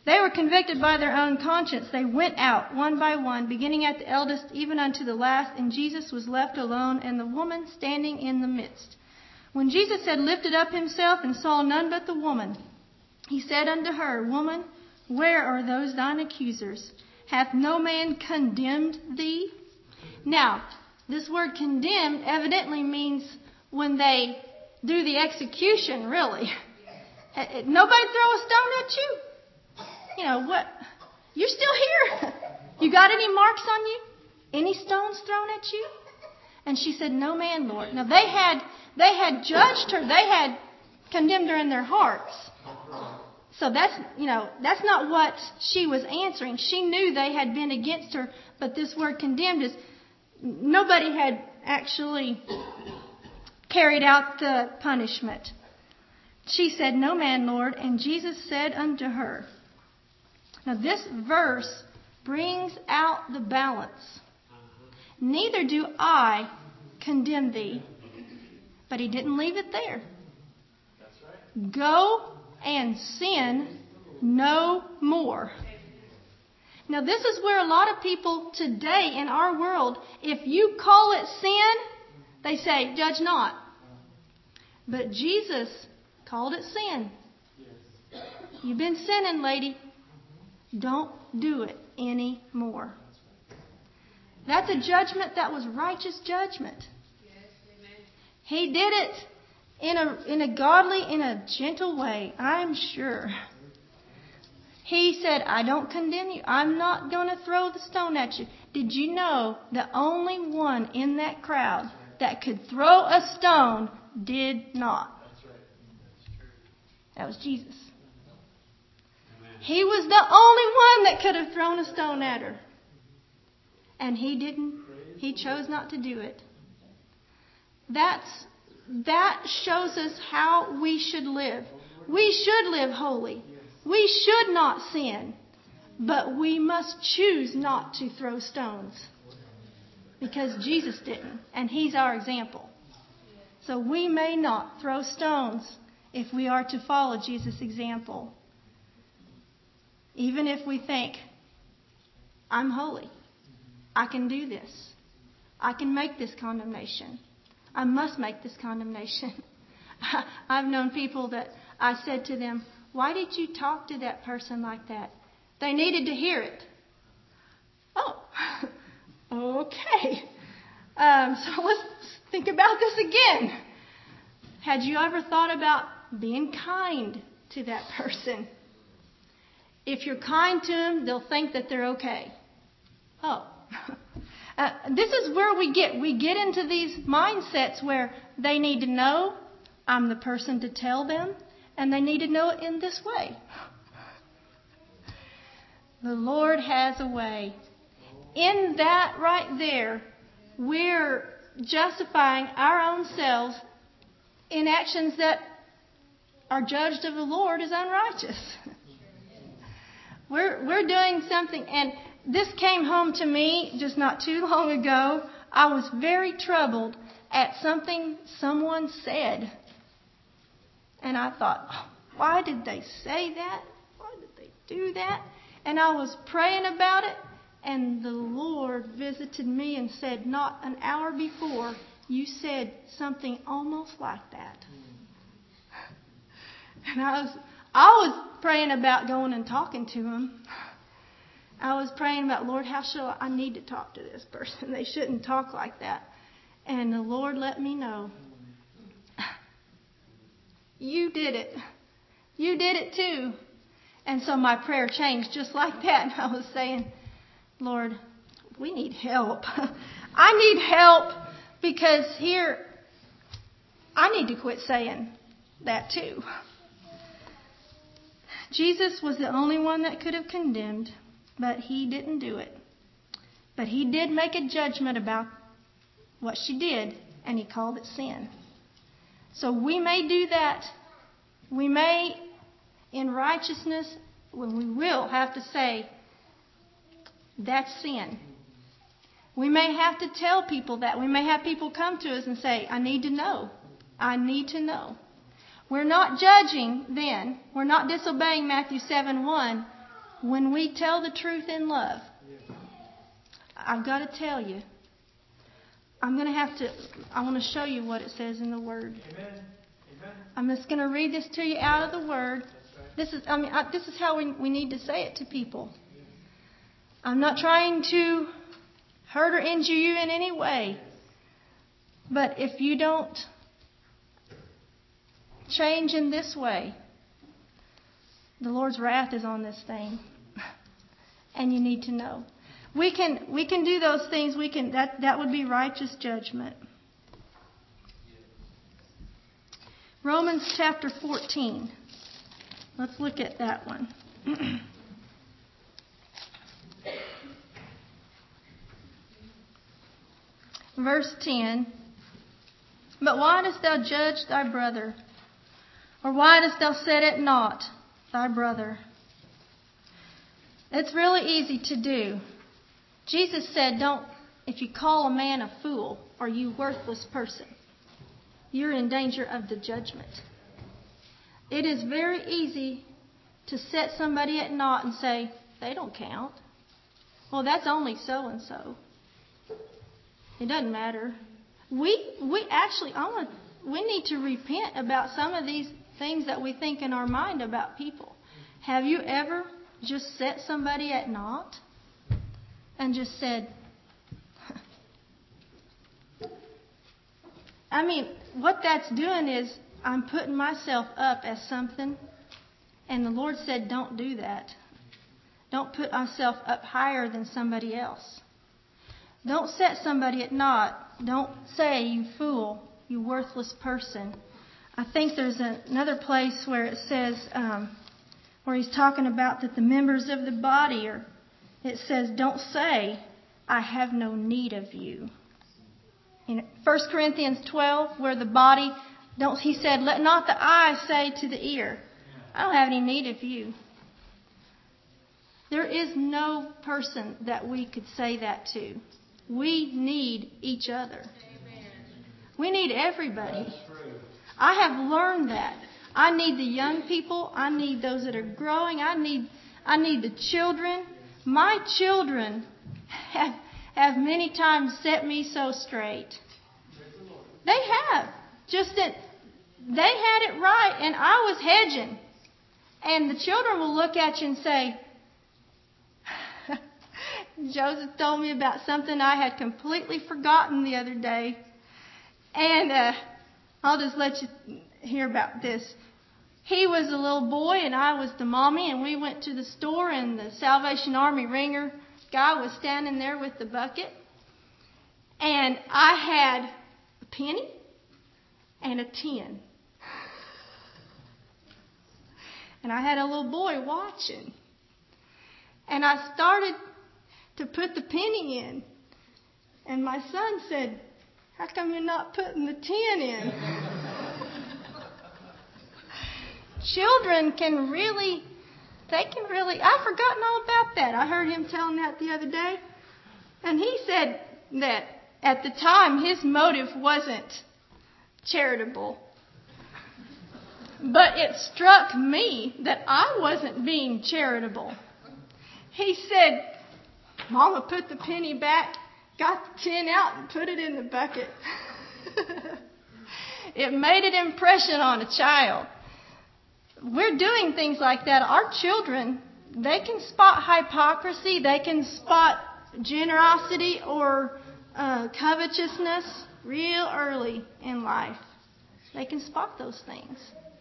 They were convicted by their own conscience. They went out one by one, beginning at the eldest, even unto the last, and Jesus was left alone, and the woman standing in the midst. When Jesus had lifted up himself and saw none but the woman, he said unto her, Woman, where are those thine accusers? Hath no man condemned thee? Now, this word condemned evidently means when they do the execution, really. Nobody throw a stone at you? You know what? You're still here. You got any marks on you? Any stones thrown at you? And she said, No man, Lord. Now they had judged her. They had condemned her in their hearts. So that's not what she was answering. She knew they had been against her, but this word condemned is nobody had actually carried out the punishment. She said, No man, Lord. And Jesus said unto her. Now this verse brings out the balance. Neither do I condemn thee. But he didn't leave it there. That's right. Go and sin no more. Now this is where a lot of people today in our world, if you call it sin, they say, judge not. But Jesus called it sin. You've been sinning, lady. Don't do it anymore. That's a judgment that was righteous judgment. He did it in a godly, in a gentle way, I'm sure. He said, I don't condemn you. I'm not going to throw the stone at you. Did you know the only one in that crowd that could throw a stone did not? That was Jesus. He was the only one that could have thrown a stone at her. And he didn't. He chose not to do it. That shows us how we should live. We should live holy. We should not sin. But we must choose not to throw stones. Because Jesus didn't. And he's our example. So we may not throw stones if we are to follow Jesus' example. Even if we think, I'm holy. I can do this. I can make this condemnation. I must make this condemnation. I've known people that I said to them, why did you talk to that person like that? They needed to hear it. Oh, okay. So let's think about this again. Had you ever thought about being kind to that person? If you're kind to them, they'll think that they're okay. Oh. This is where we get into these mindsets where they need to know I'm the person to tell them, and they need to know it in this way. The Lord has a way. In that right there, we're justifying our own selves in actions that are judged of the Lord as unrighteous. We're doing something, and this came home to me just not too long ago. I was very troubled at something someone said. And I thought, why did they say that? Why did they do that? And I was praying about it, and the Lord visited me and said, not an hour before, you said something almost like that. And I was praying about going and talking to him. I was praying about, Lord, how shall I need to talk to this person? They shouldn't talk like that. And the Lord let me know. You did it. You did it too. And so my prayer changed just like that. And I was saying, Lord, we need help. I need help because here, I need to quit saying that too. Jesus was the only one that could have condemned, but he didn't do it. But he did make a judgment about what she did, and he called it sin. So we may do that. We may, in righteousness, when we will have to say, that's sin. We may have to tell people that. We may have people come to us and say, I need to know. I need to know. We're not judging then. We're not disobeying Matthew 7:1 when we tell the truth in love, I've got to tell you, I want to show you what it says in the Word. Amen. I'm just going to read this to you out of the Word. This is how we need to say it to people. I'm not trying to hurt or injure you in any way. But if you don't change in this way, the Lord's wrath is on this thing. And you need to know. We can do those things. That would be righteous judgment. Romans chapter 14. Let's look at that one. Verse 10. But why dost thou judge thy brother? Or why dost thou set at naught thy brother? It's really easy to do. Jesus said, if you call a man a fool or you worthless person, you're in danger of the judgment. It is very easy to set somebody at naught and say, they don't count. Well, that's only so and so. It doesn't matter. We need to repent about some of these things that we think in our mind about people. Have you ever just set somebody at naught and just said, what that's doing is I'm putting myself up as something, and the Lord said, don't do that. Don't put myself up higher than somebody else. Don't set somebody at naught. Don't say, you fool, you worthless person. I think there's another place where it says, where he's talking about that the members of the body it says, don't say, I have no need of you. In 1 Corinthians 12, where the body, he said, let not the eye say to the ear, I don't have any need of you. There is no person that we could say that to. We need each other. We need everybody. I have learned that. I need the young people. I need those that are growing. I need the children. My children have many times set me so straight. They have. Just that they had it right and I was hedging. And the children will look at you and say, Joseph told me about something I had completely forgotten the other day. And I'll just let you hear about this. He was a little boy and I was the mommy, and we went to the store, and the Salvation Army ringer guy was standing there with the bucket. And I had a penny and a 10. And I had a little boy watching. And I started to put the penny in. And my son said, how come you're not putting the 10 in? Children can really, I've forgotten all about that. I heard him telling that the other day. And he said that at the time his motive wasn't charitable. But it struck me that I wasn't being charitable. He said, Mama put the penny back, got the 10 out, and put it in the bucket. It made an impression on a child. We're doing things like that. Our children, they can spot hypocrisy. They can spot generosity or covetousness real early in life. They can spot those things.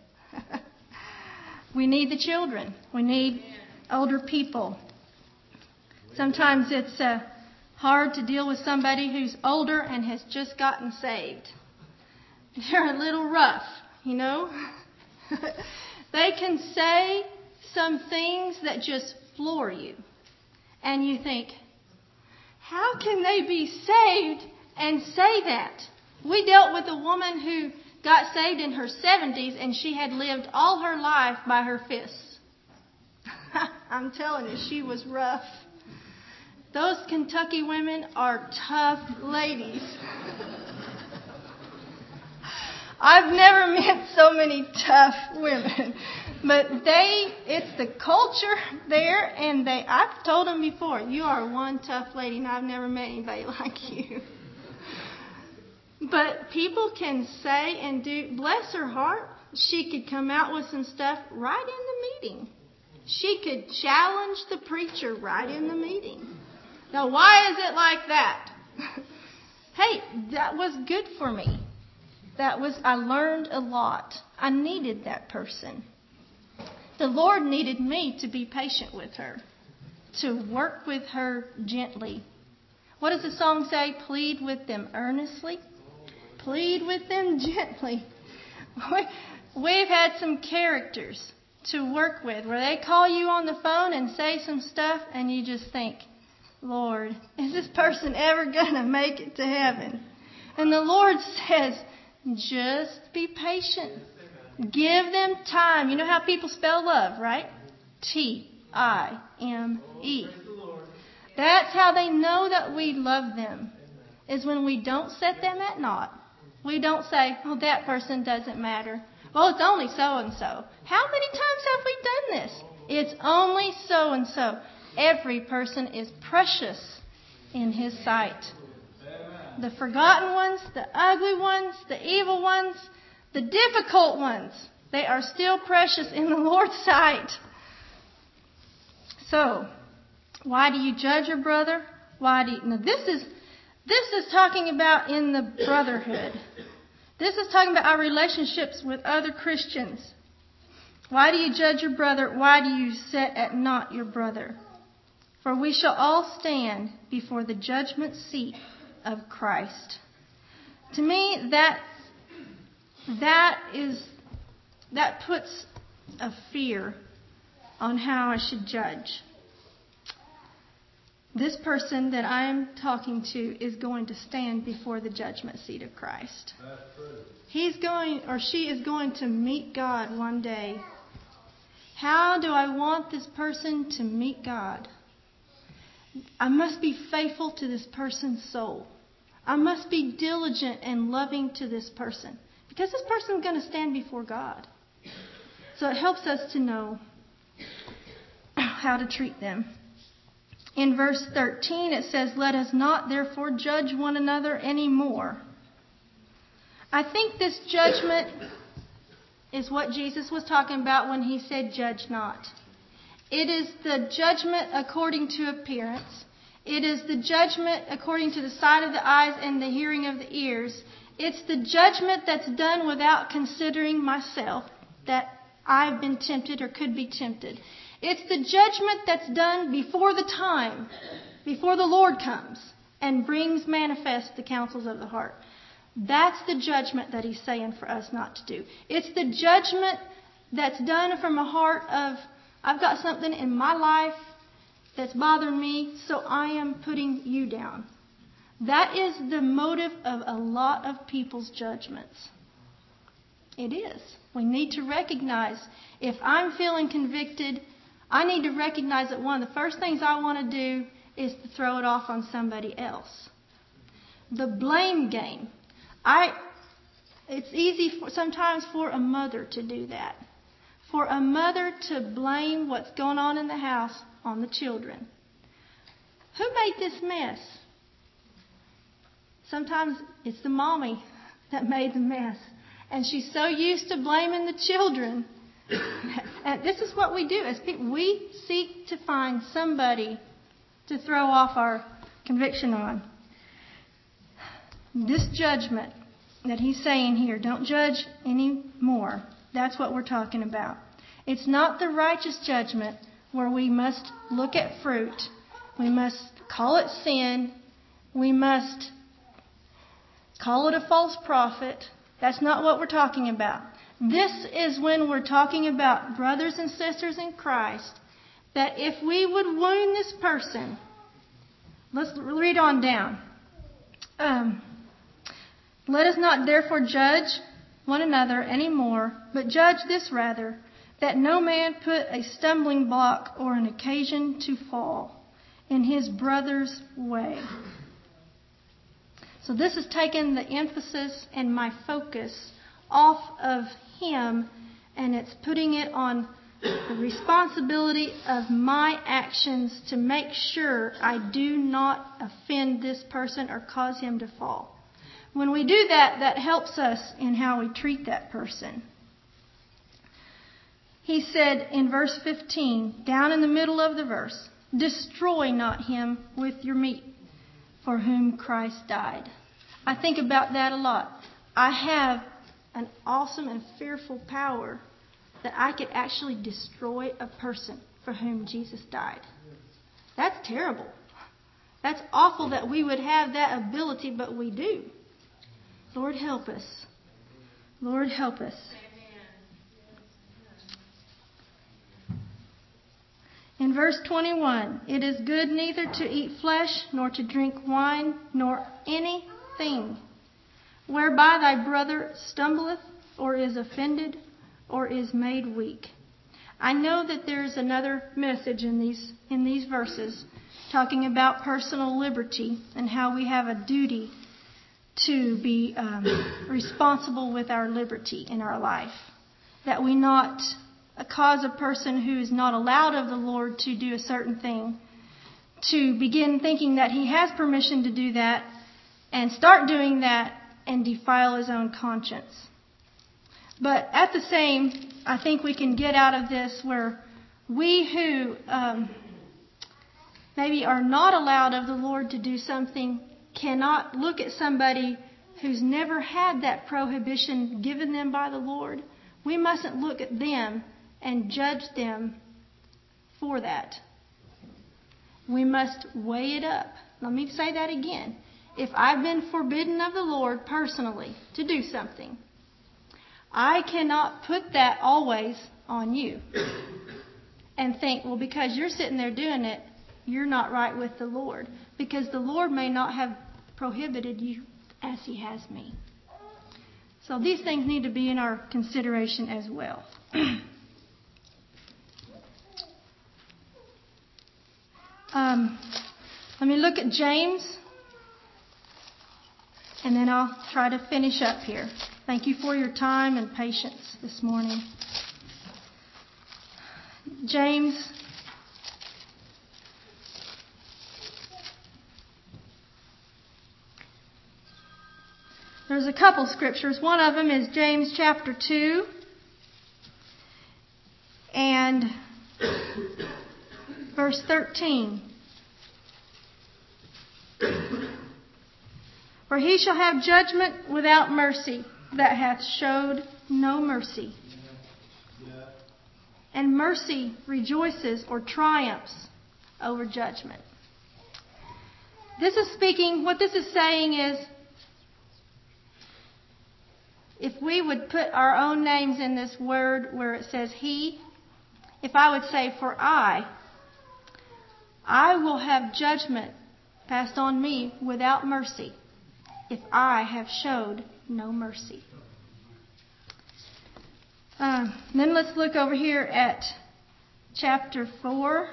We need the children. We need older people. Sometimes it's hard to deal with somebody who's older and has just gotten saved. They're a little rough, you know. They can say some things that just floor you. And you think, how can they be saved and say that? We dealt with a woman who got saved in her 70s, and she had lived all her life by her fists. I'm telling you, she was rough. Those Kentucky women are tough ladies. I've never met so many tough women. But it's the culture there, and I've told them before, you are one tough lady, and I've never met anybody like you. But people can say and do, bless her heart, she could come out with some stuff right in the meeting. She could challenge the preacher right in the meeting. Now, why is it like that? Hey, that was good for me. I learned a lot. I needed that person. The Lord needed me to be patient with her, to work with her gently. What does the song say? Plead with them earnestly. Plead with them gently. We've had some characters to work with where they call you on the phone and say some stuff and you just think, Lord, is this person ever going to make it to heaven? And the Lord says, just be patient. Give them time. You know how people spell love, right? Time. That's how they know that we love them, is when we don't set them at naught. We don't say, oh, that person doesn't matter. Well, it's only so-and-so. How many times have we done this? It's only so-and-so. Every person is precious in His sight. The forgotten ones, the ugly ones, the evil ones, the difficult ones, they are still precious in the Lord's sight. So, why do you judge your brother? Now this is talking about in the brotherhood. This is talking about our relationships with other Christians. Why do you judge your brother? Why do you set at naught your brother? For we shall all stand before the judgment seat of Christ. To me, that puts a fear on how I should judge. This person that I am talking to is going to stand before the judgment seat of Christ. He's going, or she is going to meet God one day. How do I want this person to meet God? I must be faithful to this person's soul. I must be diligent and loving to this person, because this person is going to stand before God. So it helps us to know how to treat them. In verse 13 it says, let us not therefore judge one another anymore. I think this judgment is what Jesus was talking about when He said, judge not. It is the judgment according to appearance. It is the judgment according to the sight of the eyes and the hearing of the ears. It's the judgment that's done without considering myself, that I've been tempted or could be tempted. It's the judgment that's done before the time, before the Lord comes and brings manifest the counsels of the heart. That's the judgment that He's saying for us not to do. It's the judgment that's done from a heart of, I've got something in my life that's bothering me, so I am putting you down. That is the motive of a lot of people's judgments. It is. We need to recognize, if I'm feeling convicted, I need to recognize that one of the first things I want to do is to throw it off on somebody else. The blame game. It's easy sometimes for a mother to do that. For a mother to blame what's going on in the house on the children. Who made this mess? Sometimes it's the mommy that made the mess. And she's so used to blaming the children. And this is what we do as people. We seek to find somebody to throw off our conviction on. This judgment that He's saying here, don't judge anymore. That's what we're talking about. It's not the righteous judgment where we must look at fruit. We must call it sin. We must call it a false prophet. That's not what we're talking about. This is when we're talking about brothers and sisters in Christ, that if we would wound this person, let's read on down. Let us not therefore judge one another anymore, but judge this rather, that no man put a stumbling block or an occasion to fall in his brother's way. So this has taken the emphasis and my focus off of him And it's putting it on the responsibility of my actions to make sure I do not offend this person or cause him to fall. When we do that, that helps us in how we treat that person. He said in verse 15, down in the middle of the verse, destroy not him with your meat, for whom Christ died. I think about that a lot. I have an awesome and fearful power that I could actually destroy a person for whom Jesus died. That's terrible. That's awful that we would have that ability, but we do. Lord, help us. Lord, help us. In verse 21, it is good neither to eat flesh, nor to drink wine, nor anything whereby thy brother stumbleth, or is offended, or is made weak. I know that there is another message in these verses talking about personal liberty and how we have a duty to be responsible with our liberty in our life. That we not cause a person who is not allowed of the Lord to do a certain thing to begin thinking that he has permission to do that and start doing that and defile his own conscience. But at the same, I think we can get out of this where we who maybe are not allowed of the Lord to do something cannot look at somebody who's never had that prohibition given them by the Lord. We mustn't look at them and judge them for that. We must weigh it up. Let me say that again. If I've been forbidden of the Lord personally to do something, I cannot put that always on you and think, well, because you're sitting there doing it, you're not right with the Lord. Because the Lord may not have prohibited you as He has me. So these things need to be in our consideration as well. Let me look at James, and then I'll try to finish up here. Thank you for your time and patience this morning. James there's a couple scriptures. One of them is James chapter 2 and verse 13. For he shall have judgment without mercy that hath showed no mercy. And mercy rejoices or triumphs over judgment. What this is saying is, if we would put our own names in this word where it says he, if I would say for I will have judgment passed on me without mercy if I have showed no mercy. Then let's look over here at chapter 4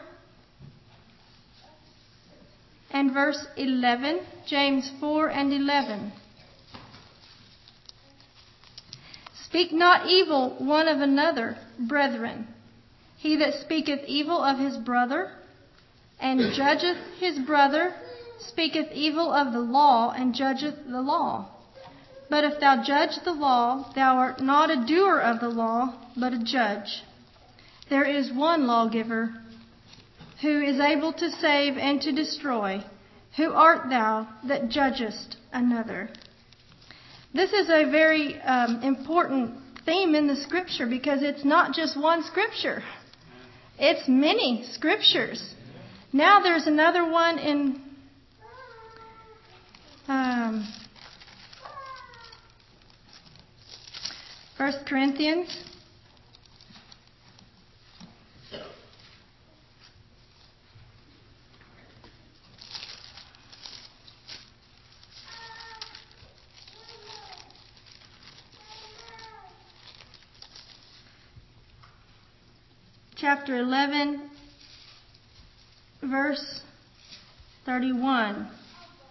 and verse 11. James 4 and 11. Speak not evil one of another, brethren. He that speaketh evil of his brother and judgeth his brother speaketh evil of the law and judgeth the law. But if thou judge the law, thou art not a doer of the law, but a judge. There is one lawgiver who is able to save and to destroy. Who art thou that judgest another? This is a very important theme in the Scripture because it's not just one Scripture. It's many Scriptures. Now there's another one in 1 Corinthians. Chapter 11, verse 31.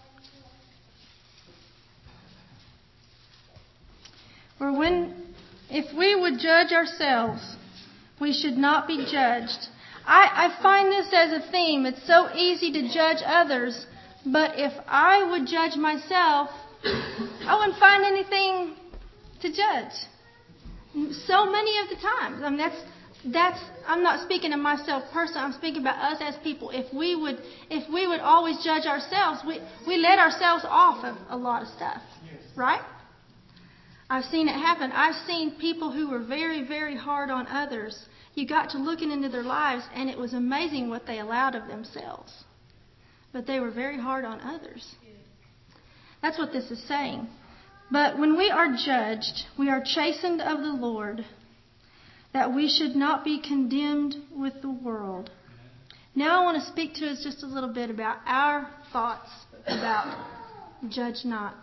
For when If we would judge ourselves, we should not be judged. I find this as a theme. It's so easy to judge others, but if I would judge myself, I wouldn't find anything to judge. So many of the times. I mean, that's. I'm not speaking of myself personally. I'm speaking about us as people. If we would always judge ourselves, we let ourselves off of a lot of stuff, right? I've seen it happen. I've seen people who were very, very hard on others. You got to looking into their lives, and it was amazing what they allowed of themselves. But they were very hard on others. That's what this is saying. But when we are judged, we are chastened of the Lord, that we should not be condemned with the world. Now I want to speak to us just a little bit about our thoughts about judge not.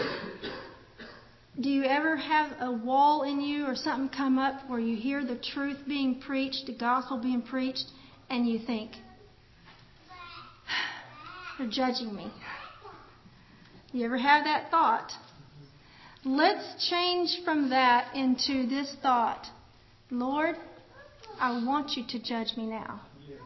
Do you ever have a wall in you or something come up where you hear the truth being preached, the gospel being preached, and you think, they're judging me? You ever have that thought? Let's change from that into this thought. Lord, I want you to judge me now.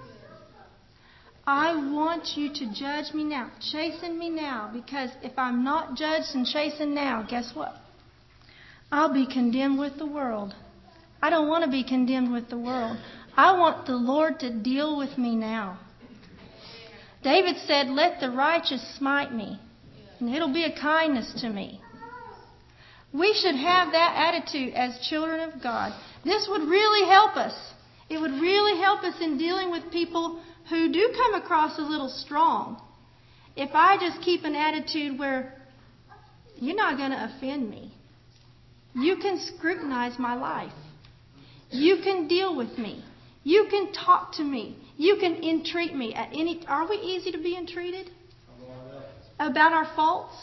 I want you to judge me now. Chasten me now. Because if I'm not judged and chastened now, guess what? I'll be condemned with the world. I don't want to be condemned with the world. I want the Lord to deal with me now. David said, let the righteous smite me, and it'll be a kindness to me. We should have that attitude as children of God. This would really help us. It would really help us in dealing with people who do come across a little strong. If I just keep an attitude where you're not going to offend me. You can scrutinize my life. You can deal with me. You can talk to me. You can entreat me at any. Are we easy to be entreated about our faults?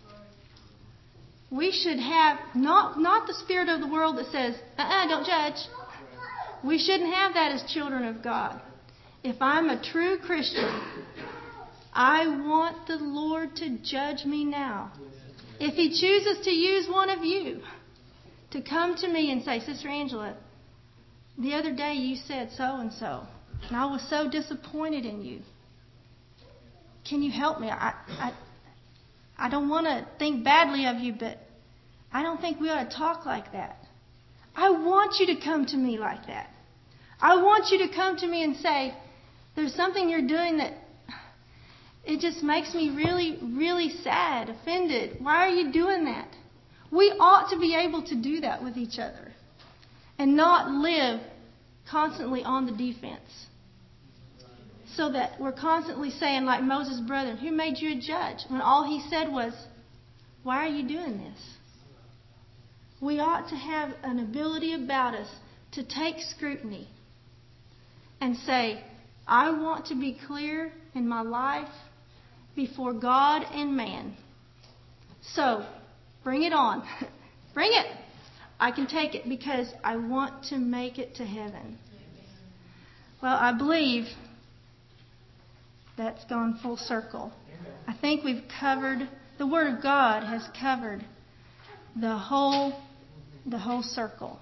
We should have not the spirit of the world that says, don't judge. We shouldn't have that as children of God. If I'm a true Christian, I want the Lord to judge me now. If He chooses to use one of you to come to me and say, Sister Angela, the other day you said so and so, and I was so disappointed in you. Can you help me? I don't want to think badly of you, but I don't think we ought to talk like that. I want you to come to me like that. I want you to come to me and say, there's something you're doing that it just makes me really, really sad, offended. Why are you doing that? We ought to be able to do that with each other and not live constantly on the defense. So that we're constantly saying, like Moses' brother, who made you a judge? When all he said was, why are you doing this? We ought to have an ability about us to take scrutiny and say, I want to be clear in my life before God and man. So, bring it on. Bring it. I can take it because I want to make it to heaven. Well, I believe that's gone full circle. I think we've covered, the Word of God has covered the whole circle.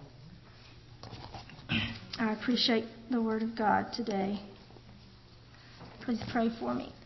I appreciate the Word of God today. Please pray for me.